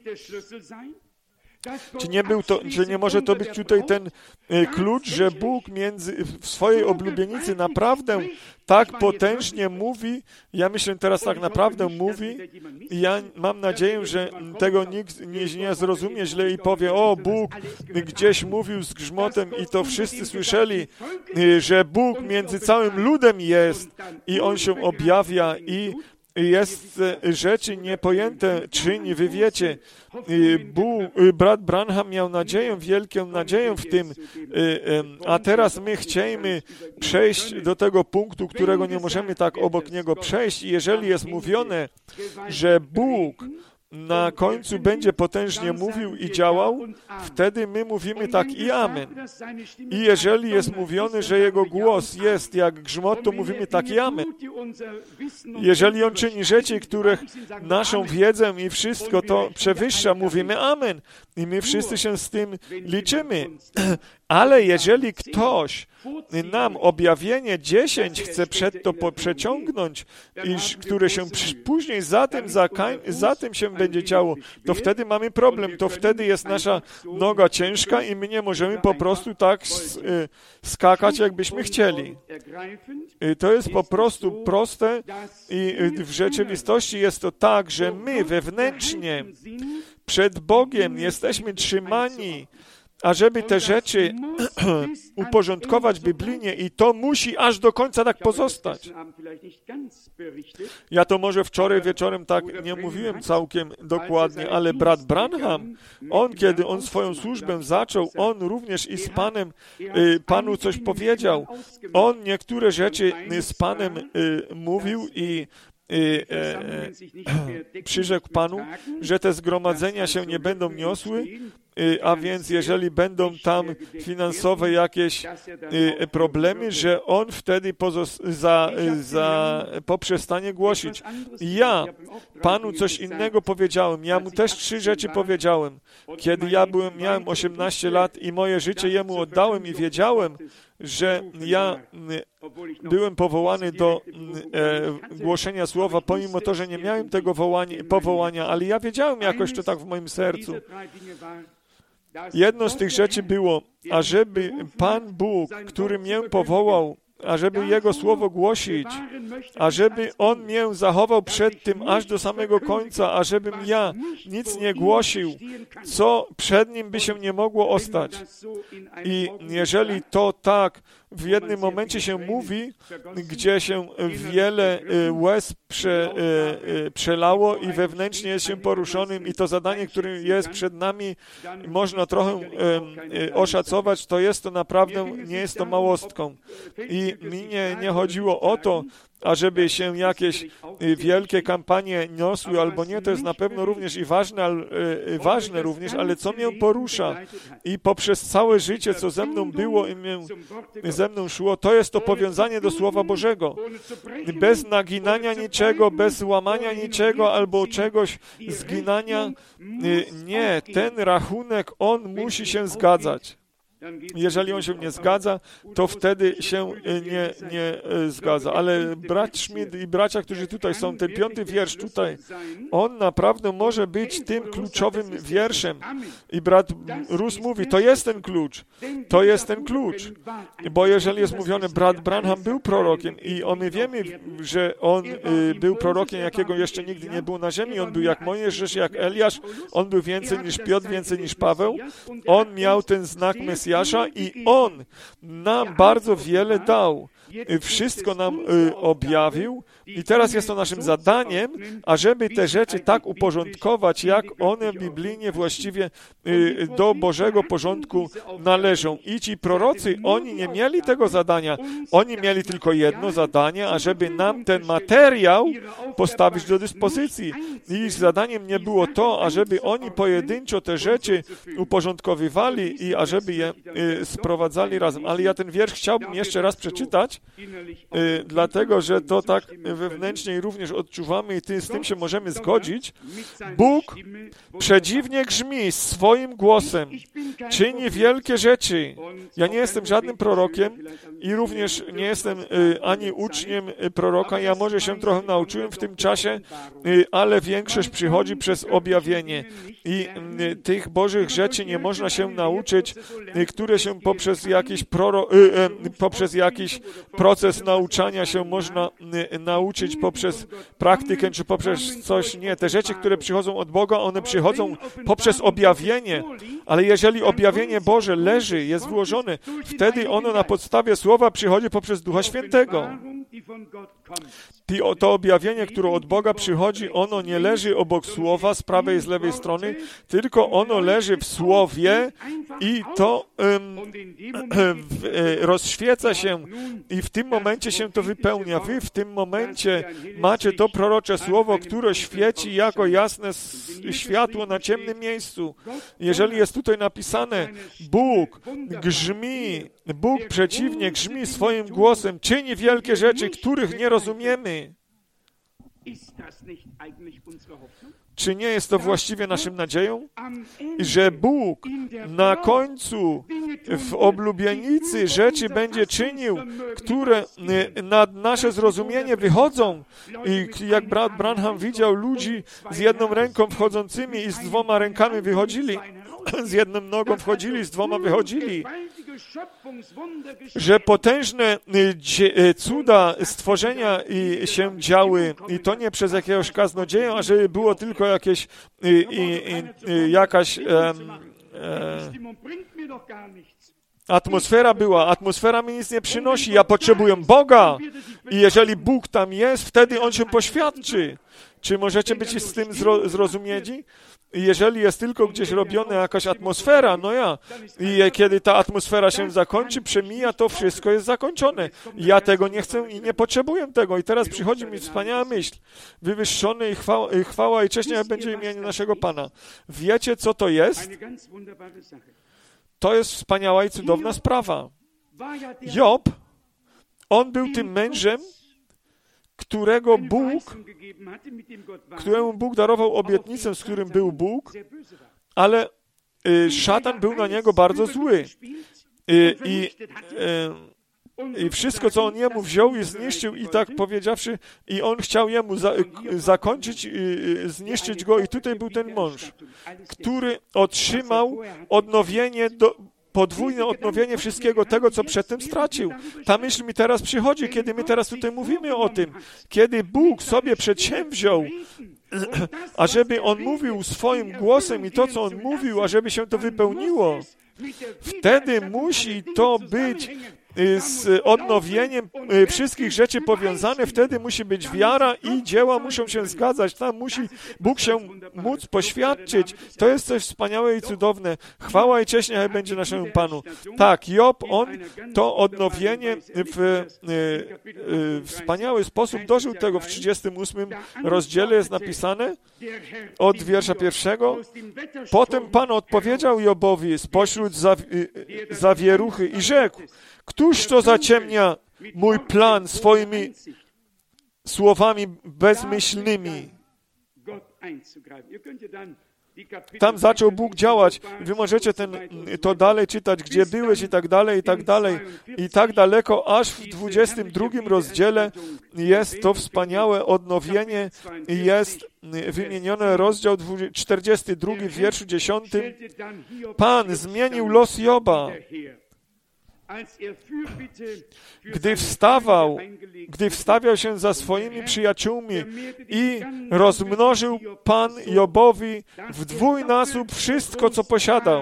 Czy nie, był to, czy nie może to być tutaj ten y, klucz, że Bóg między, w swojej oblubienicy naprawdę tak potężnie mówi? Ja myślę, teraz tak naprawdę mówi i ja mam nadzieję, że tego nikt nie, nie zrozumie źle i powie, o, Bóg gdzieś mówił z grzmotem i to wszyscy słyszeli, y, że Bóg między całym ludem jest i On się objawia i jest rzeczy niepojęte, czyni, wy wiecie. Bóg, brat Branham miał nadzieję, wielką nadzieję w tym, a teraz my chcemy przejść do tego punktu, którego nie możemy tak obok niego przejść. I jeżeli jest mówione, że Bóg na końcu będzie potężnie mówił i działał, wtedy my mówimy tak i amen. I jeżeli jest mówione, że Jego głos jest jak grzmot, to mówimy tak i amen. Jeżeli On czyni rzeczy, których naszą wiedzę i wszystko to przewyższa, mówimy amen. I my wszyscy się z tym liczymy. Ale jeżeli ktoś nam objawienie dziesięć chce przed to po, przeciągnąć, iż, które się przy, później za tym, za, za tym się będzie działo, to wtedy mamy problem, to wtedy jest nasza noga ciężka i my nie możemy po prostu tak skakać, jakbyśmy chcieli. To jest po prostu proste i w rzeczywistości jest to tak, że my wewnętrznie przed Bogiem jesteśmy trzymani, ażeby te rzeczy uporządkować biblijnie i to musi aż do końca tak pozostać. Ja to może wczoraj wieczorem tak nie mówiłem całkiem dokładnie, ale brat Branham, on kiedy on swoją służbę zaczął, on również i z Panem, y, Panu coś powiedział. On niektóre rzeczy z Panem y, mówił i I, e, e, przyrzekł Panu, że te zgromadzenia się nie będą niosły, e, a więc jeżeli będą tam finansowe jakieś e, problemy, że On wtedy pozos- za, za, poprzestanie głosić. Ja Panu coś innego powiedziałem. Ja Mu też trzy rzeczy powiedziałem. Kiedy ja byłem, miałem osiemnaście lat i moje życie Jemu oddałem i wiedziałem, że ja byłem powołany do e, głoszenia słowa, pomimo to, że nie miałem tego wołania, powołania, ale ja wiedziałem jakoś to tak w moim sercu. Jedno z tych rzeczy było, ażeby Pan Bóg, który mnie powołał, ażeby Jego słowo głosić, ażeby On mnie zachował przed tym aż do samego końca, ażebym ja nic nie głosił, co przed Nim by się nie mogło ostać. I jeżeli to tak w jednym momencie się mówi, gdzie się wiele łez prze, przelało i wewnętrznie jest się poruszonym i to zadanie, które jest przed nami, można trochę oszacować, to jest to naprawdę, nie jest to małostką. I mi nie, nie chodziło o to, ażeby się jakieś wielkie kampanie niosły albo nie, to jest na pewno również i ważne, ale, ważne również, ale co mnie porusza i poprzez całe życie, co ze mną było i mnie, ze mną szło, to jest to powiązanie do Słowa Bożego. Bez naginania niczego, bez łamania niczego albo czegoś zginania. Nie, ten rachunek, on musi się zgadzać. Jeżeli on się nie zgadza, to wtedy się nie, nie zgadza. Ale brat Schmidt i bracia, którzy tutaj są, ten piąty wiersz tutaj, on naprawdę może być tym kluczowym wierszem. I brat Rus mówi, to jest ten klucz. To jest ten klucz. Bo jeżeli jest mówione, brat Branham był prorokiem i on, my wiemy, że on był prorokiem, jakiego jeszcze nigdy nie było na ziemi. On był jak Mojżesz, jak Eliasz. On był więcej niż Piotr, więcej niż Paweł. On miał ten znak Mesjasza i On nam bardzo wiele dał. Wszystko nam y, objawił i teraz jest to naszym zadaniem, ażeby te rzeczy tak uporządkować, jak one biblijnie właściwie y, do Bożego porządku należą. I ci prorocy, oni nie mieli tego zadania. Oni mieli tylko jedno zadanie, ażeby nam ten materiał postawić do dyspozycji. I ich zadaniem nie było to, ażeby oni pojedynczo te rzeczy uporządkowywali i ażeby je y, sprowadzali razem. Ale ja ten wiersz chciałbym jeszcze raz przeczytać, Y, dlatego, że to tak wewnętrznie również odczuwamy i ty, z tym się możemy zgodzić. Bóg przedziwnie grzmi swoim głosem, czyni wielkie rzeczy. Ja nie jestem żadnym prorokiem i również nie jestem y, ani uczniem proroka. Ja może się trochę nauczyłem w tym czasie, y, ale większość przychodzi przez objawienie. I y, tych Bożych rzeczy nie można się nauczyć, y, które się poprzez jakiś proro, y, y, poprzez jakiś proces nauczania się można y, nauczyć poprzez praktykę, czy poprzez coś. Nie, te rzeczy, które przychodzą od Boga, one przychodzą poprzez objawienie, ale jeżeli objawienie Boże leży, jest włożone, wtedy ono na podstawie Słowa przychodzi poprzez Ducha Świętego. To objawienie, które od Boga przychodzi, ono nie leży obok Słowa z prawej i z lewej strony, tylko ono leży w Słowie i to um, w, e, rozświeca się i w tym momencie się to wypełnia. Wy w tym momencie macie to prorocze Słowo, które świeci jako jasne światło na ciemnym miejscu. Jeżeli jest tutaj napisane, Bóg grzmi, Bóg przeciwnie grzmi swoim głosem, czyni wielkie rzeczy, których nie rozumiemy. Czy nie jest to właściwie naszym nadzieją? Że Bóg na końcu w oblubienicy rzeczy będzie czynił, które nad nasze zrozumienie wychodzą. I jak brat Branham widział ludzi z jedną ręką wchodzącymi i z dwoma rękami wychodzili, z jedną nogą wchodzili, z dwoma wychodzili, że potężne cuda stworzenia i się działy i to nie przez jakiegoś kaznodzieja, a żeby było tylko jakieś i, i, i, jakaś e, e, atmosfera była. Atmosfera mi nic nie przynosi. Ja potrzebuję Boga i jeżeli Bóg tam jest, wtedy On się poświadczy. Czy możecie być z tym zro, zrozumieni? Jeżeli jest tylko gdzieś robiona jakaś atmosfera, no ja, i kiedy ta atmosfera się zakończy, przemija, to wszystko jest zakończone. Ja tego nie chcę i nie potrzebuję tego. I teraz przychodzi mi wspaniała myśl. Wywyższony i chwała i, chwała i cześć niech będzie imieniu naszego Pana. Wiecie, co to jest? To jest wspaniała i cudowna sprawa. Job, on był tym mężem, którego Bóg, któremu Bóg darował obietnicę, z którym był Bóg, ale y, szatan był na niego bardzo zły. Y, i, y, I wszystko, co on jemu wziął i zniszczył, i tak powiedziawszy, i on chciał jemu za, y, zakończyć, y, zniszczyć go. I tutaj był ten mąż, który otrzymał odnowienie do podwójne odnowienie wszystkiego tego, co przedtem stracił. Ta myśl mi teraz przychodzi, kiedy my teraz tutaj mówimy o tym. Kiedy Bóg sobie przedsięwziął, ażeby On mówił swoim głosem i to, co On mówił, ażeby się to wypełniło, wtedy musi to być z odnowieniem wszystkich rzeczy powiązane, wtedy musi być wiara i dzieła muszą się zgadzać. Tam musi Bóg się móc poświadczyć. To jest coś wspaniałe i cudowne. Chwała i cześć niech będzie naszemu Panu. Tak, Job, on to odnowienie w, w wspaniały sposób dożył tego. W trzydziestym ósmym rozdziale jest napisane od wiersza pierwszego. Potem Pan odpowiedział Jobowi spośród zawieruchy i rzekł: Któż to zaciemnia mój plan swoimi słowami bezmyślnymi? Tam zaczął Bóg działać. Wy możecie ten, to dalej czytać, gdzie byłeś i tak dalej, i tak dalej. I tak daleko, aż w dwudziestym drugim rozdziale jest to wspaniałe odnowienie i jest wymieniony rozdział czterdziesty drugi w wierszu dziesiątym. Pan zmienił los Joba. Gdy wstawał, gdy wstawiał się za swoimi przyjaciółmi i rozmnożył Pan Jobowi w dwójnasób wszystko, co posiadał.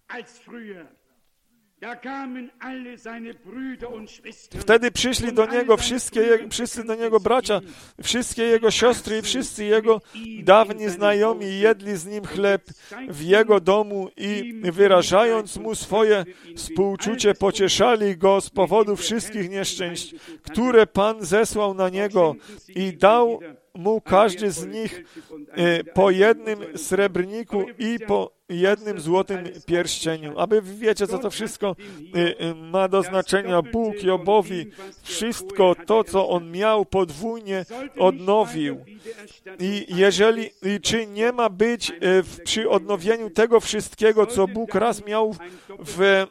Wtedy przyszli do niego wszystkie, wszyscy do niego bracia, wszystkie jego siostry i wszyscy jego dawni znajomi jedli z nim chleb w jego domu i wyrażając mu swoje współczucie, pocieszali go z powodu wszystkich nieszczęść, które Pan zesłał na niego i dał mu każdy z nich po jednym srebrniku i po jednym złotym pierścieniu. Aby wiecie, co to wszystko ma do znaczenia. Bóg Jobowi wszystko to, co on miał, podwójnie odnowił. I jeżeli, i czy nie ma być w, przy odnowieniu tego wszystkiego, co Bóg raz miał w,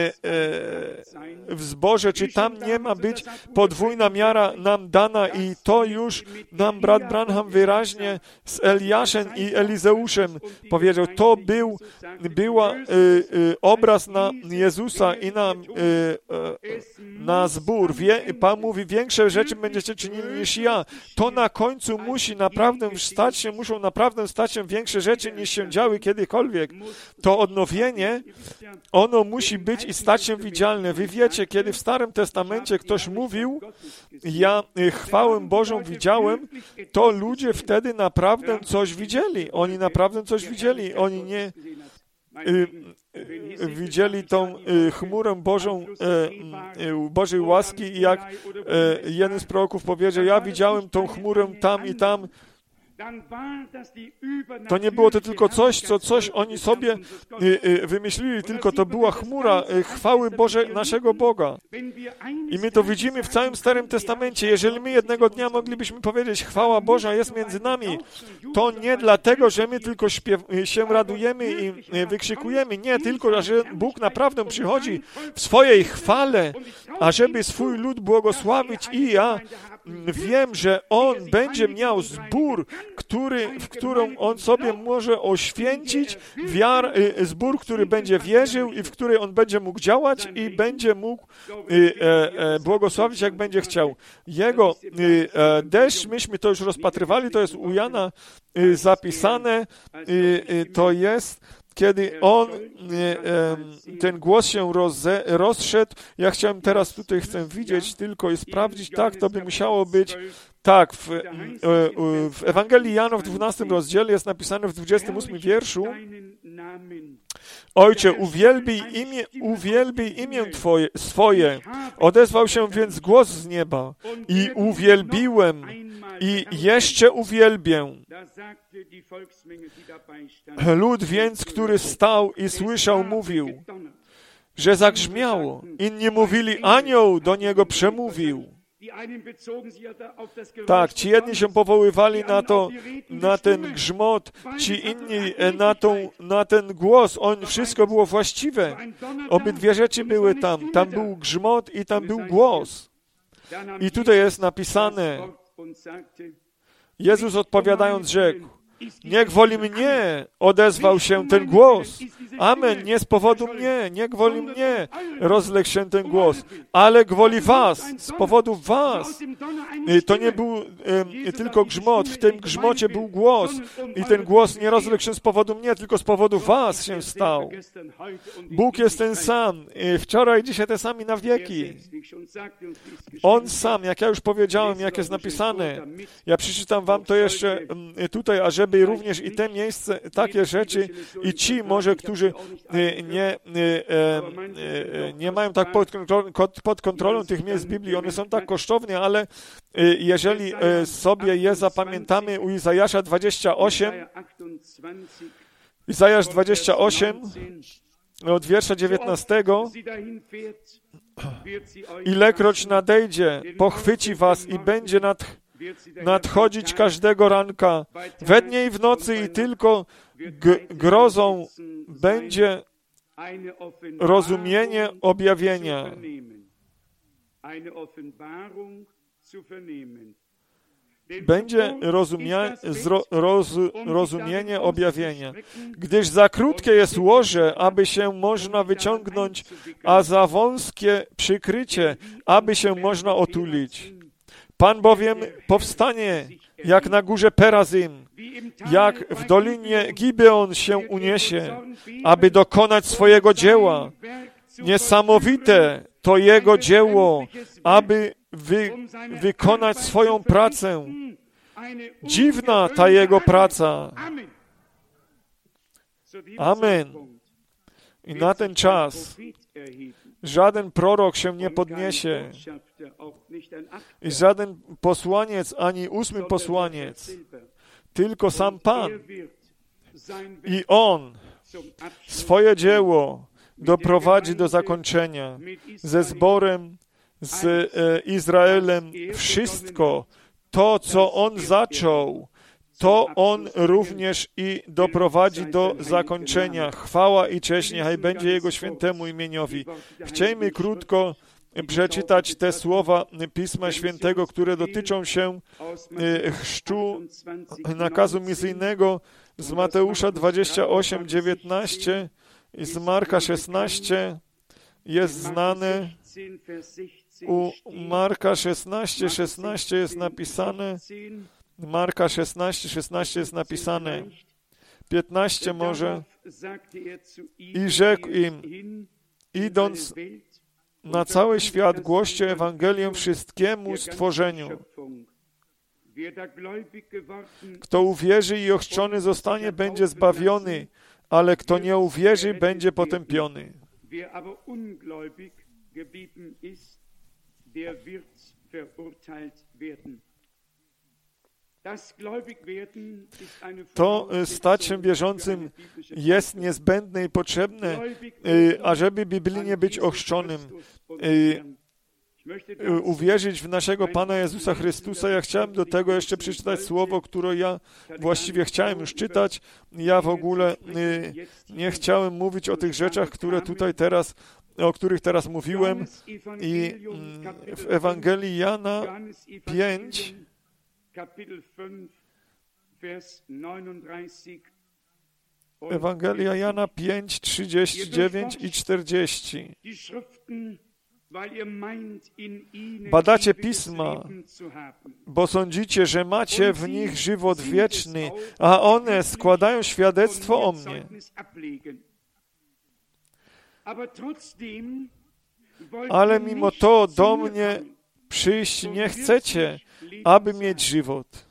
w zborze, czy tam nie ma być podwójna miara nam dana i to już nam brat Branham wyraźnie z Eliaszem i Elizeuszem powiedział. To był była y, y, obraz na Jezusa i na, y, y, na zbór. Wie, Pan mówi, większe rzeczy będziecie czynili niż ja. To na końcu musi naprawdę stać się, muszą naprawdę stać się większe rzeczy niż się działy kiedykolwiek. To odnowienie, ono musi być i stać się widzialne. Wy wiecie, kiedy w Starym Testamencie ktoś mówił, ja chwałę Bożą widziałem, to ludzie wtedy naprawdę coś widzieli. Oni naprawdę coś widzieli. Oni nie Y, y, widzieli tą y, chmurę Bożą, y, y, Bożej łaski i jak y, jeden z proroków powiedział, ja widziałem tą chmurę tam i tam to nie było to tylko coś, co coś oni sobie wymyślili, tylko to była chmura chwały Boże, naszego Boga. I my to widzimy w całym Starym Testamencie. Jeżeli my jednego dnia moglibyśmy powiedzieć, chwała Boża jest między nami, to nie dlatego, że my tylko śpiew, się radujemy i wykrzykujemy, nie, tylko, że Bóg naprawdę przychodzi w swojej chwale, ażeby swój lud błogosławić i ja wiem, że On będzie miał zbór, który, w którą On sobie może oświęcić, wiar, zbór, który będzie wierzył i w której On będzie mógł działać i będzie mógł błogosławić, jak będzie chciał. Jego deszcz, myśmy to już rozpatrywali, to jest u Jana zapisane, to jest kiedy on, ten głos się roze, rozszedł, ja chciałem teraz tutaj, chcę widzieć tylko i sprawdzić, tak, to by musiało być, tak, w, w Ewangelii Jana w dwunastym rozdziale jest napisane w dwudziestym ósmym wierszu: Ojcze, uwielbij imię, uwielbij imię Twoje, swoje. Odezwał się więc głos z nieba i uwielbiłem i jeszcze uwielbię. Lud więc, który stał i słyszał, mówił, że zagrzmiało. Inni mówili, anioł do niego przemówił. Tak, ci jedni się powoływali na to, na ten grzmot, ci inni na, tą, na ten głos. On, wszystko było właściwe. Obydwie rzeczy były tam. Tam był grzmot i tam był głos. I tutaj jest napisane, Jezus odpowiadając rzekł, niech woli mnie, odezwał się ten głos. Amen, nie z powodu mnie, nie gwoli mnie rozległ się ten głos, ale gwoli was, z powodu was. To nie był e, tylko grzmot, w tym grzmocie był głos i ten głos nie rozległ się z powodu mnie, tylko z powodu was się stał. Bóg jest ten sam, wczoraj, dzisiaj ten sam i na wieki. On sam, jak ja już powiedziałem, jak jest napisane, ja przeczytam wam to jeszcze tutaj, ażeby również i te miejsce, takie rzeczy i ci może, którzy nie, nie, nie mają tak pod kontrolą, pod kontrolą tych miejsc Biblii, one są tak kosztowne, ale jeżeli sobie je zapamiętamy u Izajasza dwadzieścia osiem, Izajasz dwadzieścia osiem, od wiersza dziewiętnastego, ilekroć nadejdzie, pochwyci was i będzie nad nadchodzić każdego ranka, we dnie i w nocy i tylko g- grozą będzie rozumienie objawienia. Będzie rozumia- zro- roz- rozumienie objawienia. Gdyż za krótkie jest łoże, aby się można wyciągnąć, a za wąskie przykrycie, aby się można otulić. Pan bowiem powstanie, jak na górze Perazim, jak w dolinie Gibeon się uniesie, aby dokonać swojego dzieła. Niesamowite to jego dzieło, aby wy, wykonać swoją pracę. Dziwna ta jego praca. Amen. I na ten czas żaden prorok się nie podniesie i żaden posłaniec, ani ósmy posłaniec, tylko sam Pan. I On swoje dzieło doprowadzi do zakończenia ze zborem, z e, Izraelem. Wszystko to, co On zaczął, to On również i doprowadzi do zakończenia. Chwała i cześć niechaj będzie Jego świętemu imieniowi. Chciejmy krótko przeczytać te słowa Pisma Świętego, które dotyczą się chrztu, nakazu misyjnego z Mateusza dwadzieścia osiem, dziewiętnaście i z Marka szesnaście. Jest znane. U Marka szesnaście, szesnaście jest napisane. Marka szesnaście, szesnaście jest napisane. piętnaście może. I rzekł im, idąc na cały świat, głoście Ewangelię wszystkiemu stworzeniu. Kto uwierzy i ochrzczony zostanie, będzie zbawiony, ale kto nie uwierzy, będzie potępiony. To stać się wierzącym jest niezbędne i potrzebne, ażeby biblijnie być ochrzczonym, uwierzyć w naszego Pana Jezusa Chrystusa. Ja chciałem do tego jeszcze przeczytać słowo, które ja właściwie chciałem już czytać. Ja w ogóle nie chciałem mówić o tych rzeczach, które tutaj teraz, o których teraz mówiłem. I w Ewangelii Jana pięć, Ewangelia Jana pięć, trzydzieści dziewięć i czterdzieści. Badacie Pisma, bo sądzicie, że macie w nich żywot wieczny, a one składają świadectwo o mnie. Ale mimo to do mnie przyjść nie chcecie, aby mieć żywot.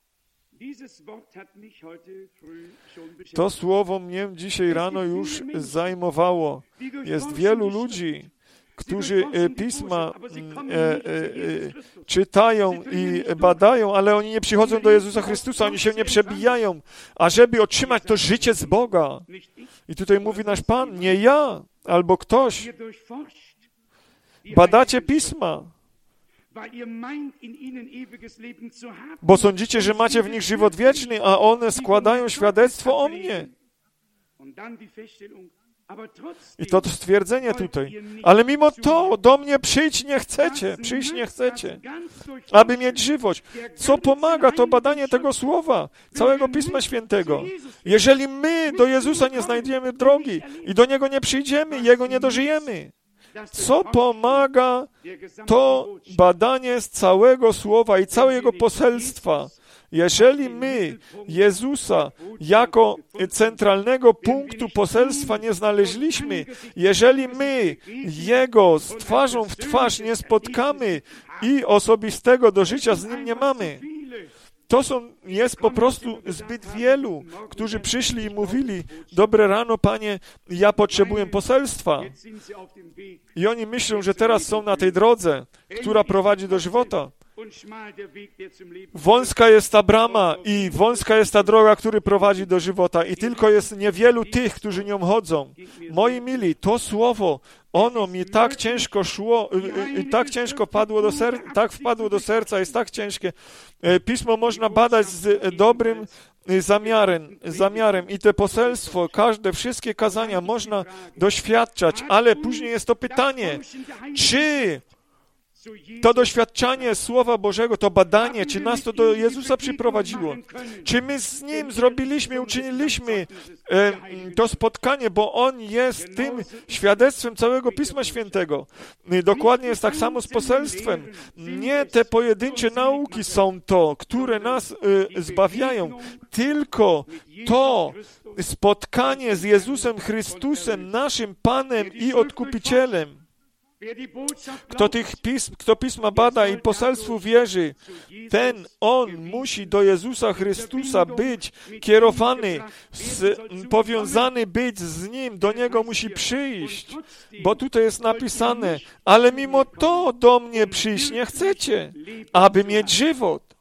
To słowo mnie dzisiaj rano już zajmowało. Jest wielu ludzi, którzy Pisma e, e, e, czytają i badają, ale oni nie przychodzą do Jezusa Chrystusa, oni się nie przebijają, ażeby otrzymać to życie z Boga. I tutaj mówi nasz Pan, nie ja, albo ktoś. Badacie Pisma, bo sądzicie, że macie w nich żywot wieczny, a one składają świadectwo o mnie. I to stwierdzenie tutaj. Ale mimo to do mnie przyjść nie chcecie, przyjść nie chcecie, aby mieć żywot. Co pomaga to badanie tego słowa, całego Pisma Świętego? Jeżeli my do Jezusa nie znajdziemy drogi i do Niego nie przyjdziemy, Jego nie dożyjemy, co pomaga to badanie z całego słowa i całego Jego poselstwa? Jeżeli my Jezusa jako centralnego punktu poselstwa nie znaleźliśmy, jeżeli my Jego z twarzą w twarz nie spotkamy i osobistego do życia z Nim nie mamy, to są, jest po prostu zbyt wielu, którzy przyszli i mówili, dobre rano, Panie, ja potrzebuję poselstwa. I oni myślą, że teraz są na tej drodze, która prowadzi do żywota. Wąska jest ta brama i wąska jest ta droga, która prowadzi do żywota i tylko jest niewielu tych, którzy nią chodzą. Moi mili, to słowo, ono mi tak ciężko szło, i tak ciężko padło do serca, tak wpadło do serca, jest tak ciężkie. Pismo można badać z dobrym zamiarem, zamiarem i te poselstwo, każde, wszystkie kazania można doświadczać, ale później jest to pytanie, czy to doświadczanie Słowa Bożego, to badanie, czy nas to do Jezusa przyprowadziło? Czy my z Nim zrobiliśmy, uczyniliśmy e, to spotkanie, bo On jest tym świadectwem całego Pisma Świętego. Dokładnie jest tak samo z poselstwem. Nie te pojedyncze nauki są to, które nas e, zbawiają, tylko to spotkanie z Jezusem Chrystusem, naszym Panem i Odkupicielem. Kto, tych pism, kto Pisma bada i poselstwu wierzy, ten, on musi do Jezusa Chrystusa być kierowany, z, powiązany być z Nim, do Niego musi przyjść, bo tutaj jest napisane, ale mimo to do mnie przyjść nie chcecie, aby mieć żywot.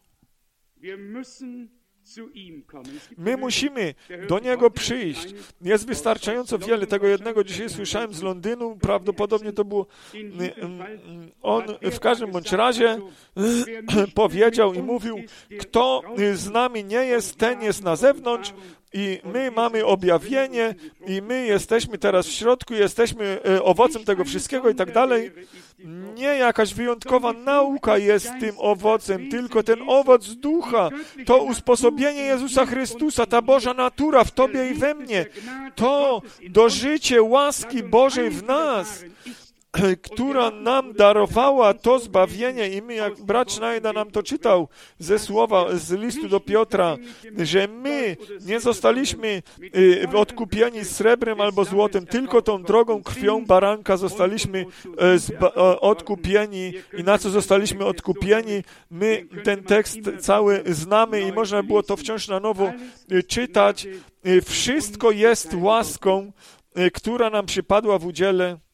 My musimy do Niego przyjść. Jest wystarczająco wiele. Tego jednego dzisiaj słyszałem z Londynu. Prawdopodobnie to było... On w każdym bądź razie powiedział i mówił, kto z nami nie jest, ten jest na zewnątrz i my mamy objawienie i my jesteśmy teraz w środku, jesteśmy owocem tego wszystkiego i tak dalej. Nie jakaś wyjątkowa nauka jest tym owocem, tylko ten owoc ducha, to usposobienie Jezusa Chrystusa, ta Boża natura w Tobie i we mnie, to dożycie łaski Bożej w nas, która nam darowała to zbawienie i my, jak brat Schneider nam to czytał ze słowa, z listu do Piotra, że my nie zostaliśmy odkupieni srebrem albo złotem, tylko tą drogą krwią baranka zostaliśmy odkupieni i na co zostaliśmy odkupieni, my ten tekst cały znamy i można było to wciąż na nowo czytać. Wszystko jest łaską, która nam przypadła w udziale